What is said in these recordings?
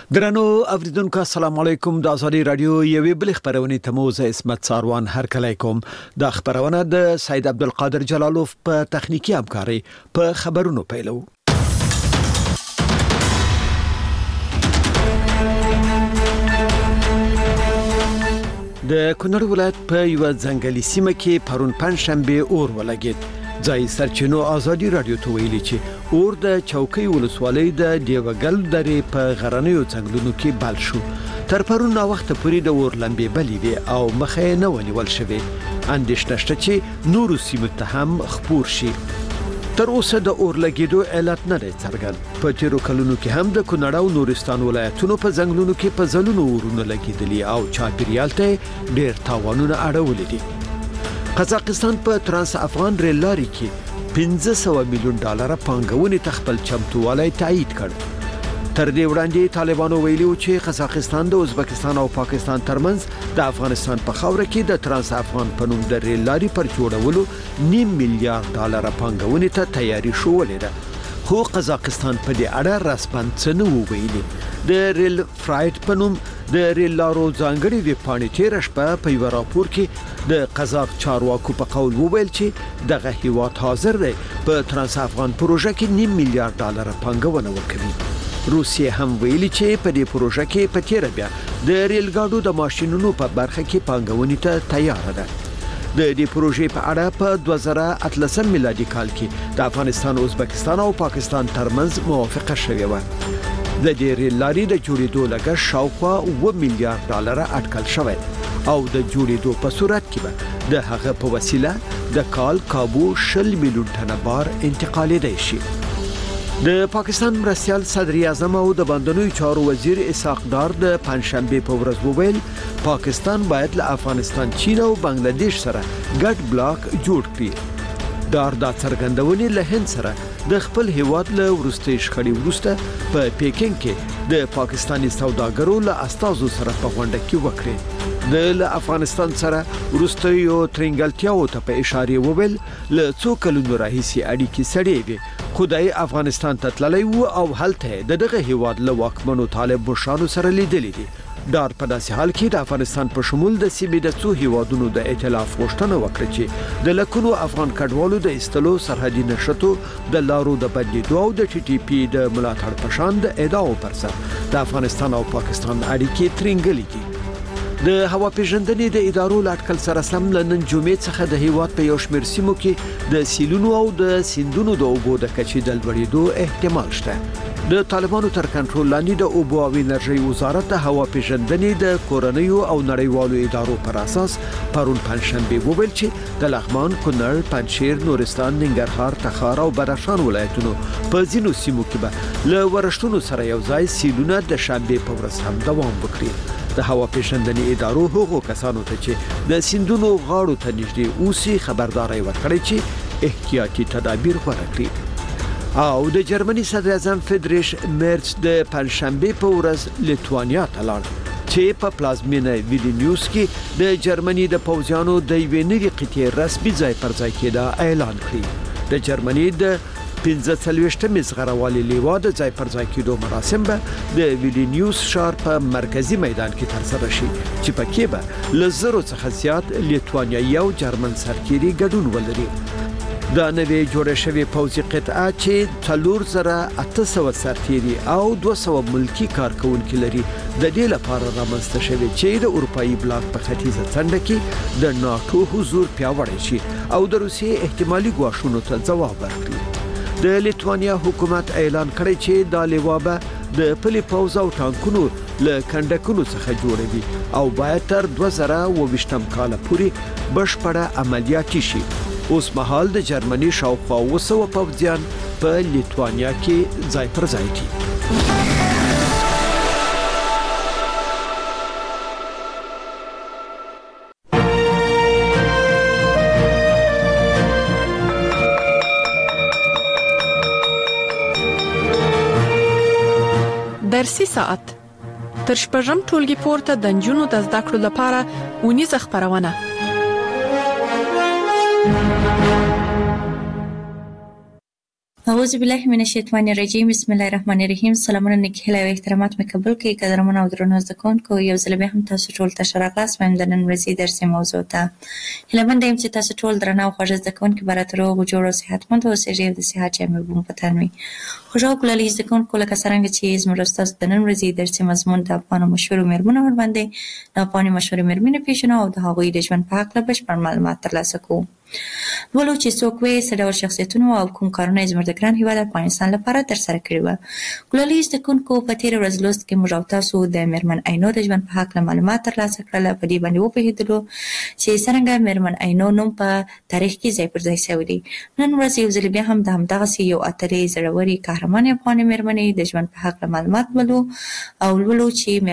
درنو اوریدونکو السلام علیکم د ازادي رادیو یوې بل خبرونه تموز اسمت ساروان هر کله کوم د خبرونه د سید عبدالقادر جلالوف په تخنیکی همکاري په خبرونو پیلو د کونړ ولایت په یو ځنګلي سیمه کې پرون پنځشنبه اور ولګید ځای سرچینو ازادي رادیو ته ویلي چې اور د چوکۍ ولسوالۍ د دیوګل درې په غرنیو څنګلونو کې بل شو تر پرون وخت پورې د اور لمبې بلې وي او مخه نه ونیول شوې اندېښنه شته چې نور سیمو ته هم خپور شي تر اوسه د اور لګیدو علت نه دی څرګند په تیرو کلونو کې هم د کونړ او نورستان ولایتونو په ځنګلونو کې په ځلونو اورونه لګیدلي او چاپیریال ته ډېر تاوانونه اړولي دي قزاقستان په ترانس افغان ریل لارې کې $500 میلیون پانګونې تخپل چمتووالی تایید کړ تر دې وړاندې طالبانو ویلي چې قزاقستان د ازبکستان او پاکستان ترمنځ د افغانستان په خاوره کې د ترانس افغان په نوم د ریل لارې پر جوړولو $9 میلیارډ پانګونې ته تیاری شولې ده خو قزاقستان په دې اړه رسماً څه نه ویلي د ریل فرایټ په نوم د ریل لارو ځانګړي ویبپاڼې تیر شپه په یو راپور کې د قزاق چارواکو په قول وویل چې دغه هیواد حاضر دی په ترانس افغان پروژه کې $9 میلیارډ پانګونه وکړي روسیه هم ویلي چې په دې پروژه کې په تیر بیا د ریل ګاډو د ماشينونو په برخه کې پانګونې ته تیار ده د دې پروژې په اړه په 2013 میلادي کال کې د افغانستان ازبکستان او پاکستان ترمنځ موافقه شوې و د دې ریل لارې د جوړېدو لګښت شاوخوا $1 میلیارډ اټکل شوی او د جوړېدو په صورت کې به د هغه په وسیله د کال کابو 20 میلیون ټنه بار انتقالېدای شي د پاکستان مرستیال صدر اعظم او د باندنوي چارو وزیر اسحاق ډار د پنځشنبه په ورځ وویل پاکستان باید له افغانستان چین او بنگلاديش سره ګډ بلاک جوړ کړي ډار دا څرګندونې له هند سره د خپل هیواد له ورستي شخړې ورسته په پیکینګ کې د پاکستاني سوداګرو له استازو سره په غونډه کې وکړي د افغانستان سره ورستي او ترنګلتیاو ته په اشاره وویل له څو کلونو راهیسي اړیکې سړې وي خدای افغانستان ته تللی وو او هلته دغه هیواد له واکمنو طالب بشانو سره لیدلې دي ډار په داسې حال کې د افغانستان په شمول د سیمې د څو هیوادونو د ائتلاف غوښتنه وکړه چې د لکونو افغان کډوالو د استلو سرحدي نشټو د لارو د بدلیدو او د ټي ټي پی د ملاتړ په شان د ادعاو پر سر د افغانستان او پاکستان اړیکې ترنګلې دي د هوا پیژندنې د ادارو لاټکل سره سم لنن جمعې څخه د هیواد په یو شمېر سیمو کې د سیلونو او د سیندونو د اوبو د کچې د لوړېدو احتمال شته د طالبانو تر کنټرول لاندې د اوبو او انرژي وزارت د هوا پیژندنې د کورنیو او نړیوالو ادارو پر اساس پرون پنځشنبه وویل چې د لغمان، کونړ، پنجشیر، نورستان، ننګرهار، تخار او بدخشان ولایتونو په ځینو سیمو کې به له ورښتونو سره یو ځای سیلونه د شنبه په ورځ هم دوام وکړي د هوا پیژندنې ادارو هغو کسانو ته چې د سیندونو غاړو ته نږدې اوسي خبرداري ورکړي چې احتیاطي تدابیر غوره کړي او د جرمني صدر اعظم فریدریش مرز د پنځشنبه په ورځ لیتوانیا ته لاړ چې په پلازمینه ویلنیوس کې د جرمني د پوځیانو د یوې نوې قطعې رسمي ځای پر ځای کېدا اعلان کړی د جرمني د 45 زغروالي لیوا د ځای پر ځای کېدو مراسم به د ویلنیوس ښار په مرکزی میدان کې ترسره شي چې پکې به له زرو څخه زیات لیتوانیایي او جرمن سرتیري ګډون ولري دا نوې جوړه شوې پوځي قطعه چې 4800 سرتیري او 200 ملکی کارکونکي لري د دې لپاره رامنځته شوې چې د اروپאי بلاک په ختیځه څنډه کې د ناتو حضور پیاوړی شي او د روسیې احتمالي ګواښونو ته ځواب ورکړي د لیتوانیا حکومت اعلان کړی چې د لیوا به د پلي پوځ او ټانکونو له کندکونو څخه جوړوي او باید تر 2020 کال پورې بشپړه عملیاتي شي اوس مهال د جرمني شاوخوا 200 پوځیان په لیتوانیا کې ځای پر ځای دي درسي ساعت تر شپږم ټولګي پورته د نجونو د زده کړو لپاره ونیزه خبرونه اعوذ بالله من الشیطان الرجیم بسم الله الرحمن الرحیم. سلامونه نیک هیله او احترامات مې قبول کړئ قدرمن او درنو زده کوونکو. یو ځل بیا هم تاسو ټول ته ښه راغلاست. وایم د نن ورځې درسي موضوع ته هیلهمنده یم چې تاسو ټول درنه او خوږه زده کوونکي به راته روغ جوړ او صحتمند اوسئ او د صحت جامې به مو په تن وي. خوږه او کلالي زده کوونکو، لکه څرنګه چې زموږ ستاسو د نن ورځې درسي مضمون د افغانو مشهورو مېرمنو ورباندې د افغاني مشهورې مېرمنې پیژنو او د هغوی د ژوند په هکله بشپړ معلومات ترلاسه کوو. ولو چې څوک وي څه ډول شخصیتونه او کوم کارونه یې زموږ د ګران هېواد افغانستان لپاره ترسره کړي وه. کلالي زده کوونکو، په تېره ورځ لوست کې موږ او تاسو د مېرمن عینو د ژوند په هکله معلومات ترلاسه کړل. په دې باندې وپوهېدلو چې څرنګه مېرمن عینو نوم په تاریخ کې ځای پر ځای شوی دی. نن ورځ یو ځل بیا هم د همدغسې یو اتلې زړورې قهرمانې افغانې مېرمنې د ژوند په هکله معلومات ولو او لولو چې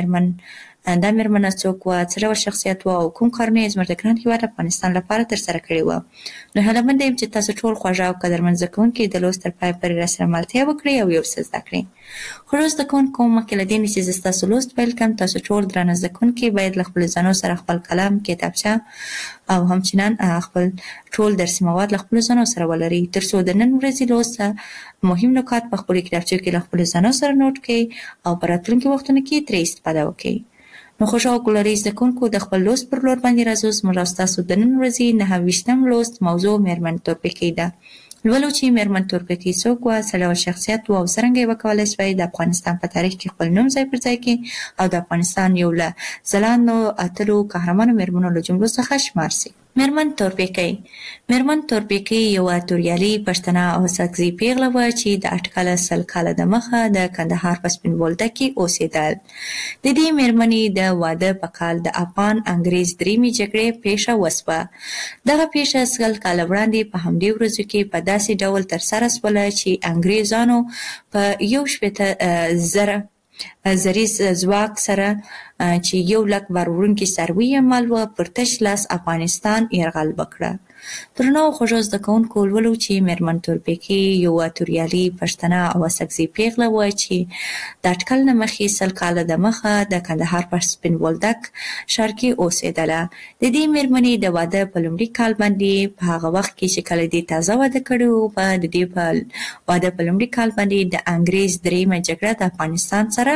دا مېرمنه څوک وه، څه ډول شخصیت وه او کوم کارونه یې زموږ د ګران هېواد افغانستان لپاره ترسره کړي وه. نو هیلهمنده یم چې تاسو ټول خوږه او قدرمن زده کوونکي د لوست تر پایه پورې راسره ملتیا وکړئ او یو څه زده کړئ. خوږو زده کوونکو، مخکې له دې نه چې زه ستاسو لوست پیل کړم، تاسو ټول درانه زده کوونکي باید له خپلو ځانو سره خپل قلم، کتابچه او همچنان خپل ټول درسي مواد له خپلو ځانو سره ولرئ، تر څو د نن ورځې لوست مهم نکات په خپلو کتابچو کې له خپلو ځانو سره نوټ کړئ او په راتلونکي وختونو کې ترې استفاده وکړئ. نو خوږه او کلالي زده کوونکو، د خپل لوست پر لور باندې راځو. زموږ او ستاسو د نن ورځې 9 لوست موضوع مېرمن تورپیکۍ ده. لولو چې مېرمن تورپیکۍ څوک وه، څه ډول شخصیت وه او څرنګه یې وکولی شوی د افغانستان په تاریخ کې خپل نوم ځای پر ځای کړي او د افغانستان یو له ځلانده اتلو قهرمانو مېرمنو له جملو څخه شمار سي. مېرمن تورپیکۍ. مېرمن تورپیکۍ یوه توریالۍ پښتنه او ساکزۍ پیغله وه چې د اټکله 100 کاله دمخه د کندهار په سپین بولدک کې اوسېدل. د دې مېرمنې د واده په کال د افغان انګریز درېیمې جګړې پیښه وسوه. دغه پیښه 100 کاله وړاندې په همدې ورځو کې په داسې ډول ترسره سوله چې انګریزانو په 1,000,000 زریز ځواک سره چې 100,000 بار وړونکي څاروي یې مال وه، پر تش لاس افغانستان یرغل وکړه. درنو خوږو زده کوونکو، لولو چې مېرمن تورپیکۍ یوه توریالۍ پښتنه او ساکزۍ پیغله وه چې د اټکل نه مخکې 100 کاله دمخه د کندهار په سپین بولدک ښار کې اوسېدله. د دې مېرمنې د واده په لومړي کال باندې په هغه وخت کې چې کله دې تازه واده کړی و، د دې په واده په لومړي کال باندې د انګریز درېیمه جګړه د افغانستان سره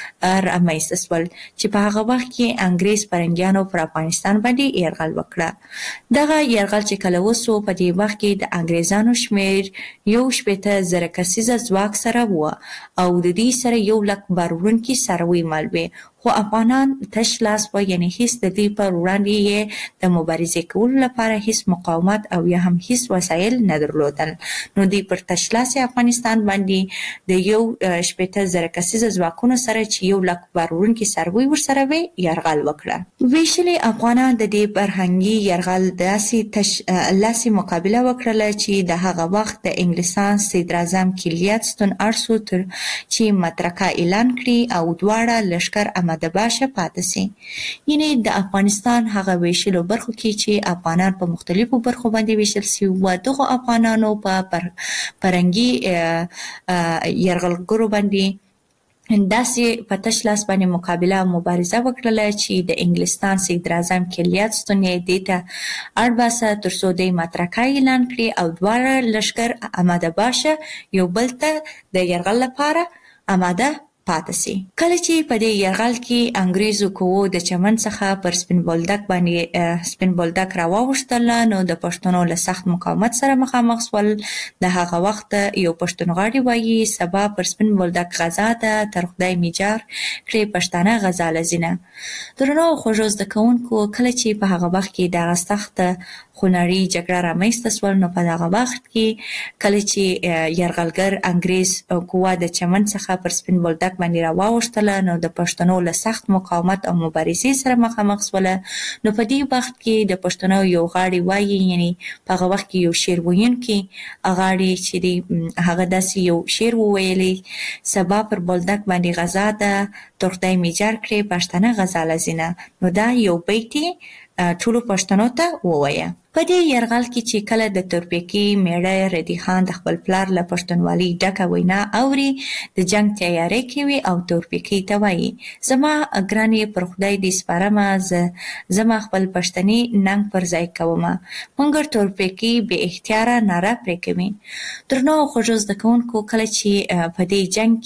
رامنځته سول چې په هغه وخت کې انګریز فرنګیانو پر افغانستان باندې یرغل وکړه. دغه یرغل چې کله وسو، په دې وخت کې د انګریزانو شمېر 61,000 کسیزه ځواک سره وه او د دې سره 100,000 بار وړونکي څاروي مال وې، خو افغانان تش لاس وه، یعنې هیڅ د دې پر وړاندې یې د مبارزې کولو لپاره هیڅ مقاومت او یا هم هیڅ وسایل نه درلودل. نو دوی پر تش لاس افغانستان باندې د 61,000 کسیزه ځواکونو سره چې 100,000 بار وړونکي څاروي ورسره وې یرغل وکړه. ویشلې افغانان د دې فرهنګي یرغل داسې لاسې مقابله وکړله چې د هغه وخت د انګلستان صدراعظم کلیات ستون اړ سو چې مترکه اعلان کړي او دواړه لښکر احمد باشه پاتې سي. یعنې د افغانستان هغه ویشلو برخو کې چې افغانان په مختلفو برخو باندې ویشل سوي وو، دغو افغانانو په فرهنګي یرغلګرو باندې داسې په تش لاس باندې مقابله او مبارزه وکړله چې د انګلستان صدراعظم کلیات ستون یې دې ته اړ باسه تر څو دوی مترکه اعلان کړي او دواړه لښکر احمد باشه یو بل ته د یرغل لپاره آماده پاتې سي. کله چې په دې یرغل کې انګریزو قوو د چمن څخه پر سپین بولدک راواوښتله، نو د پښتنو له سخت مقاومت سره مخامخ سول. د هغه وخت یو پښتونغاړی وایي سبا پر سپین بولدک غزا ده، تر خدای میجار کړې پښتانه غزا لزینه. درنو خوږو زده کوونکو، کله چې په هغه وخت کې دغه سخته خونړۍ جګړه رامنځته سول، نو په دغه وخت کې کله چې یرغلګر انګریز قوا د چمن څخه پر سپین بولدک باندې راواوښتله، نو د پښتنو له سخت مقاومت او مبارزې سره مخامخ سوله. نو په دې وخت کې د پښتنو یو غاړی وایي، یعنې په هغه وخت کې یو شعر ویونکی غاړی چې دی هغه داسې یو شعر وویلی: سبا پر بولدک باندې غزا ده، تر خدای میجار کړې پښتانه غزا لزینه. نو دا یو بیت ټولو پښتنو ته ووایه. په دې یرغل کې چې کله د تورپیکي میړه ردی خان د خپل پلار له پښتونولي ډکه وینا اوري، د جنگ تیاری کوي او تورپیکي ته وایي زما ګرانې پر خدای دې سپارمه، زما خپل پښتني ننګ پر ځای کومه. مګر تورپیکي بې اختیاره ناره پرې کوي. درنو خوږو زده کوونکو، کله چې په دې جنگ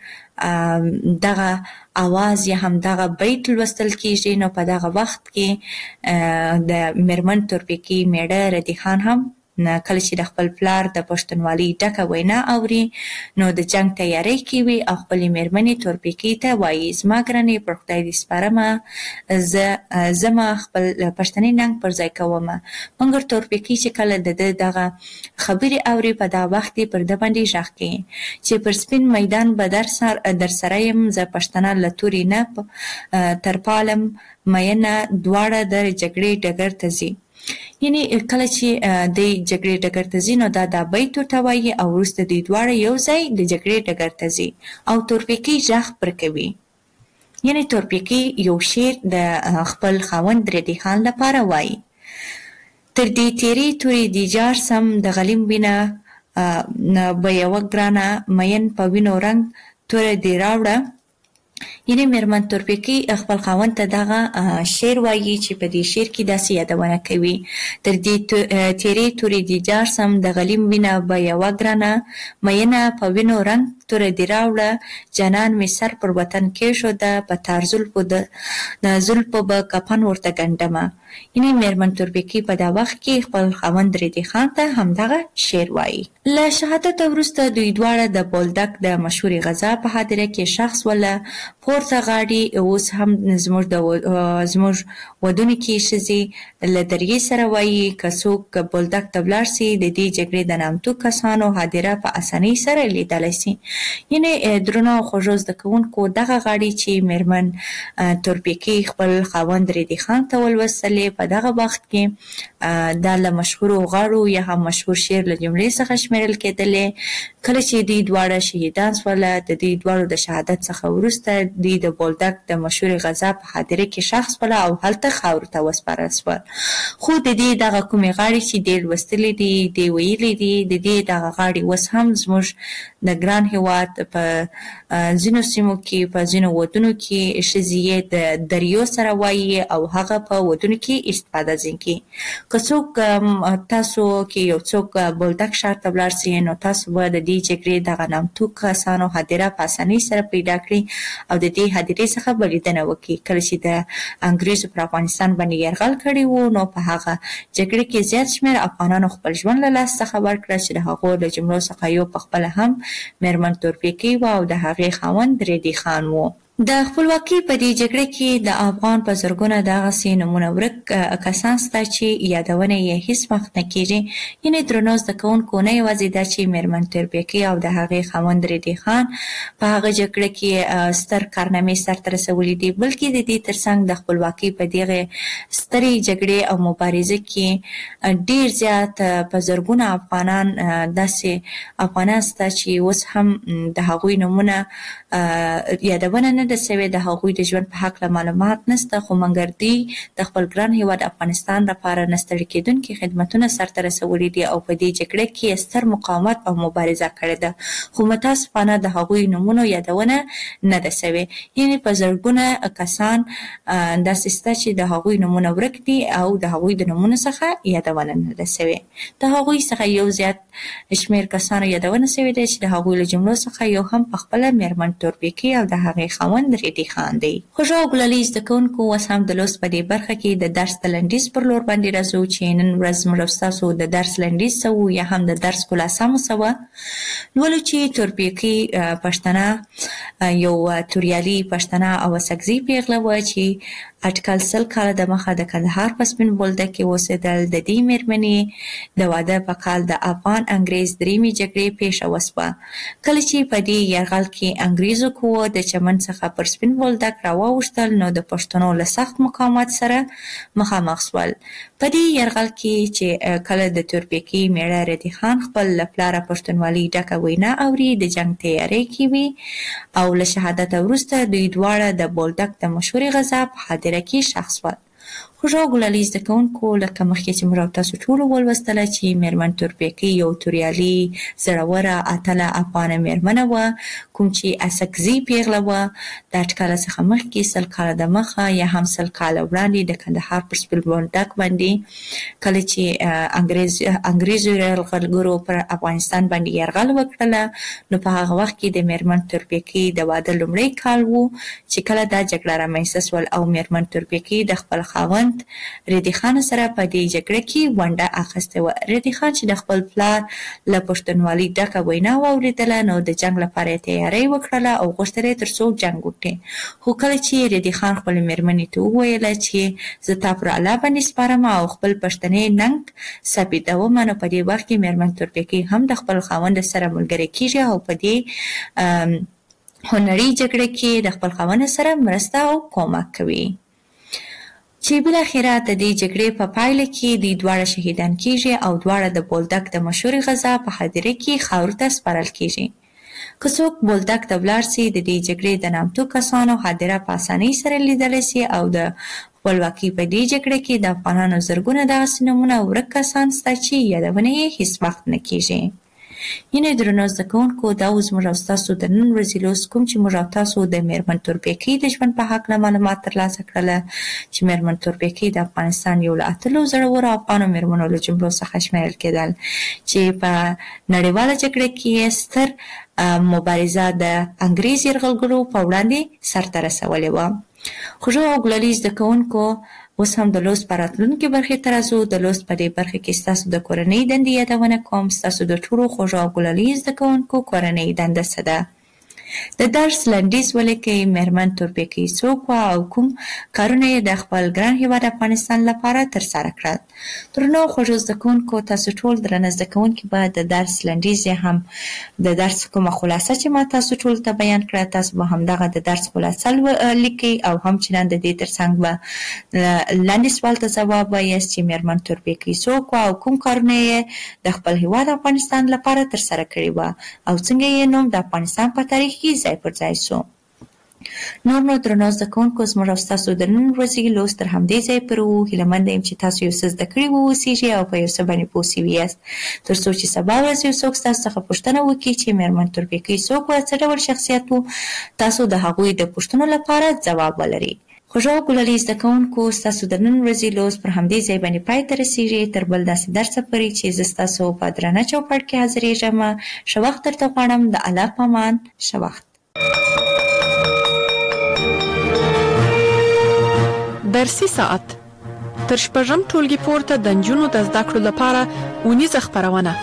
کې دغه اواز یا هم دغه بیت لوستل کیږي، نو په دغه وخت کې د میرمن تورپیکي میړه ردی خان هم کله چې د خپل پلار د پښتونولي ډکه وینا اوري، نو د جنگ تیاری کوي او خپلې میرمنې تورپیکي ته وایي زما ګرانې پر خدای دې سپارمه، زما خپل پښتني ننګ پر ځای کومه. مګر تورپیکي چې کله د دغه خبرې اوري، په دا وخت یې پر ده باندې غږ کوي چې پر سپین میدان به در سره یم، زه پښتنه له تورې نه تر پالم مینه، دواړه د جګړې ډګر ته ځي. یعنی کله چې د جګړې ډګر ته ځي، نو دا بیت ورته وایي او وروسته دوی دواړه یو ځای د جګړې ډګر ته ځي او تورپیکي غږ پر کوي. یعنی تورپیکي یو شعر د خپل خاوند ردی خان لپاره وایي: تر دې تیرې تورې دې جار سم، د غلیم وینه به یوه ګرانه، مین په وینو رنګ توره دې راوړه. یعنی میرمن تورپیکي خپل خاوند ته دغه شعر وایي چې په دې شعر کې داسې یادونه کوي: تر دې تیرې تورې دې جار سم، د غلیم وینه به یوه ګرانه، مینه په وینو رنګ توره دې راوړه. جانان مې سر پر وطن کېښوده، په تار زلفو به کفن ورته ګنډمه. یعنی میرمن تورپیکي په دا وخت کې خپل خاوند ردی خان ته همدغه شعر وایي. له شهادت وروسته دوی دواړه د بولدک د مشهورې غزا په حادثه کې شخص وله پورته غاړي. اوس هم زموږ ودونکي ښځې له دریې سره وایي که څوک بولدک ته ولاړ سي، د دې جګړې د نامتو کسانو حادثه په اسانۍ سره لیدلی سي. یعنی درنو خوږو زده کوونکو، دغه غاړي چې میرمن تورپیکي خپل خاوند ردی خان ته ولوستلې، په دغه وخت کې دا له مشهورو غاړو یا هم مشهور شعر له جملې څخه شمیرل کېدلې. کله چې دوی دواړه شهیدان سوله، د دوی دواړو د شهادت څخه وروسته دوی د بولدک د مشهورې غزا په حادثه کې شخص وله او هلته خاورو ته وسپارل سول. خو د دې دغه کومې غاړې چې دې لوستلې دي، دې ویلې دي، د دې دغه غاړې اوس هم زموږ د ګران هېواد په ځینو سیمو کې، په ځینو ودونو کې ښځې یې د دریو سره وایي او هغه په ودونو کې استفاده ځین کوي. که څوک تاسو کې یو څوک بولدک ښار ته ولاړ سي، نو تاسو به د دې جګړې دغه نامتو کسانو حادثه په اسانۍ سره پیدا کړئ او د دې حادثې څخه به لیدنه وکړي. کله چې د انګریزو پر افغانستان باندې یرغل کړی و، نو په هغه جګړې کې زیات شمېر افغانانو خپل ژوند له لاسه څخه ورکړه، چې د هغو له جملو څخه یو پخپله هم میرمن تورپیکي وه او د هغې خاوند ردی خان و. د خپلواکۍ په دې جګړه کې د افغان په زرګونه دغسې نمونه ورک کسان شته چې یادونه یې هېڅ وخت نه کېږي. یعنې درنو زده کوونکو، نه یوازې دا چې میرمن تورپیکي او د هغې خاوند ردی خان په هغه جګړه کې ستر کارنامې سرته رسولي دي، بلکې د دې ترڅنګ د خپلواکۍ په دغې سترې جګړې او مبارزې کې ډېر زیات په زرګونه افغانان داسې افغانان شته چې اوس هم د هغوی نومونه یادونه نه ده سوې، د هغوی د ژوند په هکله معلومات نشته، خو مګر دوی د خپل ګران هېواد افغانستان لپاره نه ستړي کېدونکي خدمتونه سرته رسولي دي او په دې جګړه کې ستر مقاومت او مبارزه کړې ده، خو متاسفانه د هغوی نومونو یادونه نه ده سوې. یعنې په زرګونه کسان داسې شته چې د هغوی نومونه ورک دي او د هغوی د نومونو څخه یادونه نه ده سوې. د هغوی څخه یو زیات شمېر کسانو یادونه سوې ده چې د هغوی له جملو څخه یو هم پخپله میرمن تورپیکي او د هغې خاوند ردی خان دی. خوږو او ګلالي زده کوونکو، اوس هم د لوست په دې برخه کې د درس د لنډیز پر لور باندې راځو چې نن ورځ موږ ستاسو د درس لنډیز څه و یا هم د درس خلاصه مو څه وه. لولو چې تورپیکي پښتنه یو توریالي پښتنه او سکزي پیغله وه چې اټکل 100 کاله د مخه د کندهار په سپین بولدک کې اوسېدل. د دې مېرمنې د واده په کال د افغان انګریز درېیمې جګړې پیښه وسوه. کله چې په دې یرغل کې انګریزو قوو د چمن څخه پر سپین بولدک راواوښتل، نو د پښتنو له سخت مقاومت سره مخامخ شول. په دې یرغل کې چې کله د تورپیکي میړه ردی خان خپل له پلاره پښتونولي ډکه وینا اوري، د جنګ تیاری کوي او له شهادت وروسته دوی دواړه د بولدک د مشهورې غزا په حادثه کې شخص ول. خوږه ګلالي زده کوونکو لکه مخکې چې موږ تاسو ټولو ولوستله چې میرمن تورپیکۍ یو توریالي زړوره اتله افغانه میرمنه وه، کوم چې اسکزي پیغله وه. د اټکله څخه مخکې 100 کاله د مخه یا هم 100 کاله وړاندې د کندهار پر سپین بولدک باندې کله چې انګریزو یرغلګرو پر افغانستان باندې یرغل وکړله، نو په هغه وخت کې د میرمن تورپیکۍ د واده لومړی کال و چې کله دا جګړه رامنځته سول او میرمن تورپیکۍ د خپل خاوند ریدي خان سره په دې جګړه کې ونډه اخیستې وه. ریدي خان چې د خپل پلار له پښتونولۍ ډکه وینا واورېدله، نو د جنګ لپاره یې تیاری وکړله او غوښتل یې تر څو جنګ وکړي. خو کله چې ریدي خان خپلې مېرمنې ته وویله چې زه تا پر الله باندې سپارم او خپل پښتنې ننګ ثابتوم، نو په دې وخت کې میرمن تورپیکۍ هم د خپل خاوند سره ملګرې کېږي او په دې هنري جګړه کې د خپل خاوند سره مرسته او کومک کوي، چې بالاخره د دې جګړې په پایله کې دوی دواړه شهیدان کېږي او دواړه د بولدک د مشهورې غزا په خاطره کې خاورو ته سپارل کېږي. که څوک بولدک ته ولاړ سي، د دې جګړې د نامتو کسانو خاطره په اسانۍ سره لیدلی سي او د خپلواکۍ په دې جګړه کې د افغانانو زرګونه دغسې نومونه ورک کسان شته چې یادونه یې هېڅ وخت نه کېږي. یعنې درنو زده کوونکو، دا اوس موږ او ستاسو د نن ورځې لوست کوم چې موږ او تاسو د میرمن تورپیکۍ د ژوند په هکله معلومات ترلاسه کړله، چې میرمن تورپیکۍ د افغانستان یو له اتلو زړورو افغانو میرمنو له جملو څخه شمیرل کېدل، چې په نړیواله جګړه کې یې ستر مبارزه د انګریز یرغلګرو په وړاندې سرته رسولې وه. خوږو او ګلالي زده کوونکو، اوس هم د لوست په راتلونکې برخې ته راځو. د لوست په دې برخه کې ستاسو د کورنۍ دندې یادونه کوم. ستاسو د ټولو خوږو او ګلالي زده کوونکو کورنۍ دنده څه ده؟ د درس لنډیز ولیکئ. میرمن تورپیکۍ څوک وه او کوم کارونه یې د خپل ګران هېواد افغانستان لپاره ترسره کړل؟ درنو خوږو زده کوونکو، تاسو ټول درنه زده کوونکي به د درس لنډیز یا هم د درس کومه خلاصه چې ما تاسو ټول ته بیان کړه، تاسو به همدغه د درس خلاصه لیکئ او همچنان د دې ترڅنګ به لاندې سوال ته ځواب وایاست چې میرمن تورپیکۍ څوک وه او کوم کارونه یې د خپل هېواد افغانستان لپاره ترسره کړي وه او څنګه یې نوم د افغانستان په تاریخ کې ځای پر ځای سو. نور نو درنو زده کوونکو، زموږ او ستاسو د نن ورځې لوست تر همدې ځای پورې و. هیله منده یم چې تاسو یو څه زده کړي واوسیږئ او په یو څه باندې پوه سوي یاست، تر څو چې سبا ورځ یو څوک ستاسو څخه پوښتنه وکړي چې میرمن تورپیکۍ څوک وه، څه ډول شخصیت و، تاسو د هغوی د پوښتنو لپاره ځواب ولرئ. خوږو او ګلالي زده کوونکو، ستاسو د نن ورځې لوست پر همدې ځای باندې پای ته رسېږي. تر بل داسې درسه پورې چې زه ستاسو په درانه چوپړ کې حاضرېږم، ښه وخت درته غواړم. د الله په امان، ښه وخت. درسي ساعت تر شپږم ټولګي پورته د نجونو د زده کړو لپاره اونیزه خپرونه.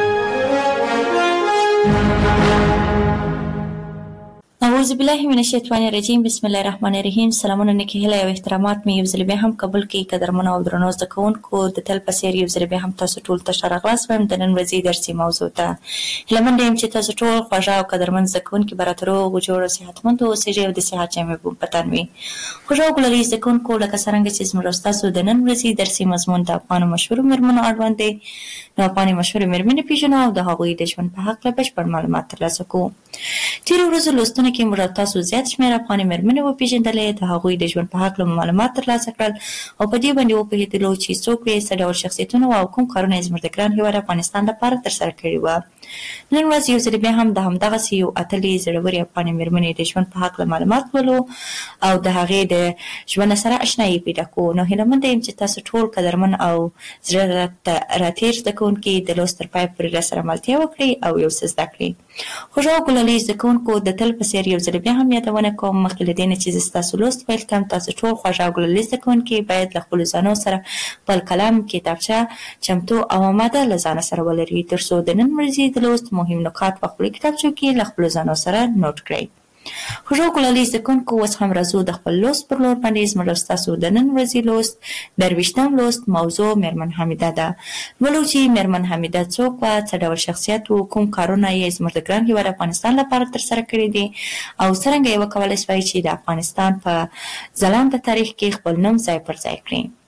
اعوذ بالله من الشیطان الرجیم. بسم الله الرحمن الرحیم. سلامونه، نیکې هیلې او احترامات مې یو ځل بیا هم قبول کړئ. قدرمنو او درنو زده کوونکو، د تل په څېر یو ځل بیا هم تاسو ټول ته ښه راغلاست وایم د نن ورځې درسي موضوع ته. هیله منده یم چې تاسو ټول خوږه او قدرمن زده کوونکي به راته روغ جوړ او صحتمند اوسئ او د صحت جامې په تن وي. خوږه او ګلالي زده کوونکو، لکه څرنګه چې زموږ او ستاسو د نن ورځې درسي مضمون د افغانو مشهورو مېرمنو اړوند دی، نو افغاني مشهورې مېرمنې پېژنو او د هغوی د ژوند په هکله بشپړ معلومات ترلاسه کوو. تېرو ورځو لوستونو کې موږ او تاسو زیات شمېر افغاني مېرمنې وپېژندلې، د هغوی د ژوند په هکله معلومات ترلاسه کړل او په دې باندې وپوهېدلو چې څوک وې، څه ډول شخصیتونه او کوم کارونه یې زموږ د ګران هېواد افغانستان لپاره ترسره کړي وه. نن ورځ یو ځل بیا هم د همدغسې یو اتلې زړورې افغاني مېرمنې د ژوند په هکله معلومات ولو او د هغې د ژوند سره اشنایي پیدا کوو. نو هیله منده یم چې تاسو ټول قدرمن او زړه راتېر زده کوونکي د لوست تر پایه پورې راسره ملتیا وکړئ او یو څه زده کړئ. خوږو او ګلالي زده کوونکو، د تل په څېر یو ځل بیا هم یادونه کوم، مخکې له دې نه چې زه ستاسو لوست پیل کړم، تاسو ټول خوږه او ګلالي زده کوونکي باید له خپلو ځانو سره خپل قلم، کتابچه چمتو او اماده له ځانه سره ولرئ، تر څو د نن ورځې د لوست مهم نکات په خپلو کتابچو کې له خپلو ځانو سره نوټ کړئ. خوږو او ګلالي زده کوونکو، اوس هم راځو د خپل لوست پر لور باندې. زموږ او ستاسو د نن ورځې لوست 22م لوست موضوع میرمن حمیده ده. ولو چې میرمن حمیده څوک وه، څه ډول شخصیت و، کوم کارونه یې زموږ د ګران هېواد افغانستان لپاره ترسره کړي دي او څرنګه یې وکولی سوای چې د افغانستان په ځلانده تاریخ کې خپل نوم ځای پر ځای کړي.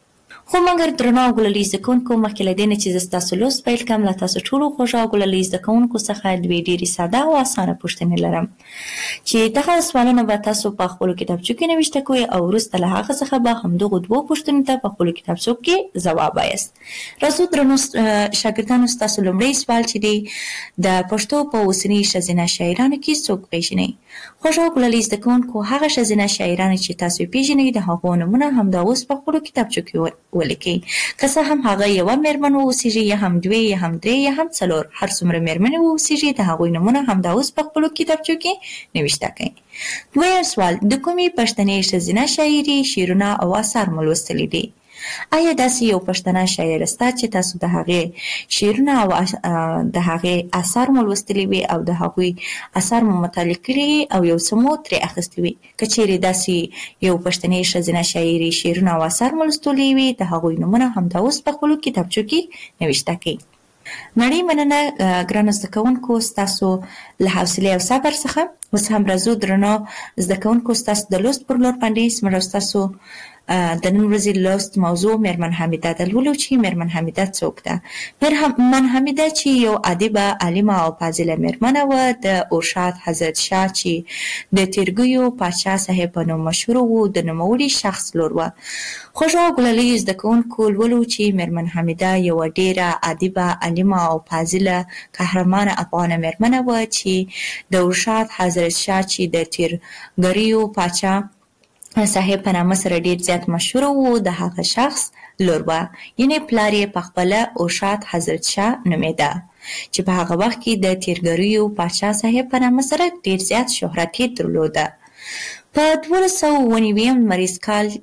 خو مګر درنو ګللي زکونکو مخکې له دې نه چې تاسو لوست پیل کوم له تاسو ټولو خوږه ګللي زکونکو څخه دوی ډېری ساده او اسانه پوښتنې لرم چې دغه سوالونه به تاسو په خپل کتابچو کې نوشته کوئ او وروسته له هغه څخه به همدغه دوه پوښتنو ته په خپل کتابچو کې ځواب وایاست. راځو درنو شاګردانو تاسو لومړی سوال چې دی د پښتو په اوسني ښځینه شاعرانو کې څوک پیژنئ؟ خوږه ګللي زکونکو هغه ښځینه شاعران چې تاسو پیژنئ د هغو نومونه همدا اوس په خپل کتابچو کې ولیکئ. که څه هم هغه یوه مېرمن واوسیږي یا هم دوې یا هم درې یا هم څلور هر څومره مېرمنې واوسیږي د هغوی نومونه همدا اوس په خپلو کتابچو کې نوشته کړئ. دویم سوال د کومې پښتنې ښځینه شاعري شعرونه او اثار مو لوستلي دي؟ آیا داسې یو پښتنه شاعره شته چې تاسو د هغې شعرونه او د هغې اثار مو لوستلي وي او د هغوی اثار مو مطالعه کړي او یو څه مو ترې اخیستي وي؟ که چیرې داسې یو پښتنې ښځینه شاعري شعرونه او اثار مو لوستلي وي د هغوی نومونه همدا اوس په خپلو کتابچو کې نوشته کړئ. نړۍ مننه ګرانو زده کوونکو ستاسو له حوصلې او صبر څخه. اوس هم راځو درنو زده کوونکو ستاسو د لوست پر لور باندې زموږ ستاسو د نن ورځې لوست موضوع مېرمن حمیده ده. لولو چې مېرمن حمیده څوک ده؟ مېرمن حمیده چې یو ادیبه عالمه او فاضله مېرمنه وه د ارشاد حضرت شاه چې د تیرګیو پاچا صاحب په نوم مشهور و د نوموړي شخص لور وه. خوږه ګللي زده کوونکو لولو چې مېرمن حمیده یوه ډېره ادیبه عالمه او فاضله قهرمانه افغانه مېرمنه وه چې د ارشاد حضرت شاه چې د تیرګریو پاچا صاحب په نامه سره ډېر زیات مشهور و د هغه شخص لور وه. یعنې پلار یې پخپله ارشاد حضرت شاه نومېده چې په هغه وخت کې د تیرګریو پاچا صاحب په نامه سره ډېر زیات شهرت یې درلوده. په 1290 لمریز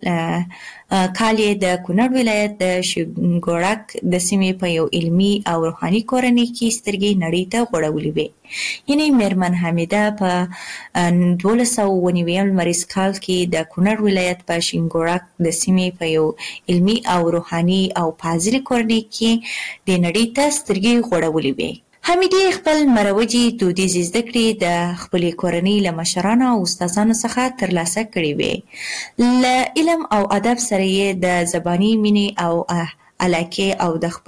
کال یې د کونړ ولایت د شینګوړک د سیمې په یو علمي او روحاني کورنۍ کې سترګې نړۍ ته غوړولې وې. یعنې مېرمن حمیده په 1290 لمریز کال کې د کونړ ولایت په شینګوړک د سیمې په یو علمي او روحاني او فاضلې کورنۍ کې د نړۍ ته سترګې غوړولې وې. حمیدې خپل مروجي دودیزې زده کړې د خپلې کورنۍ له مشرانو او استادانو څخه ترلاسه کړې وې. له علم او ادب سره یې د زباني مینې او علاقې او د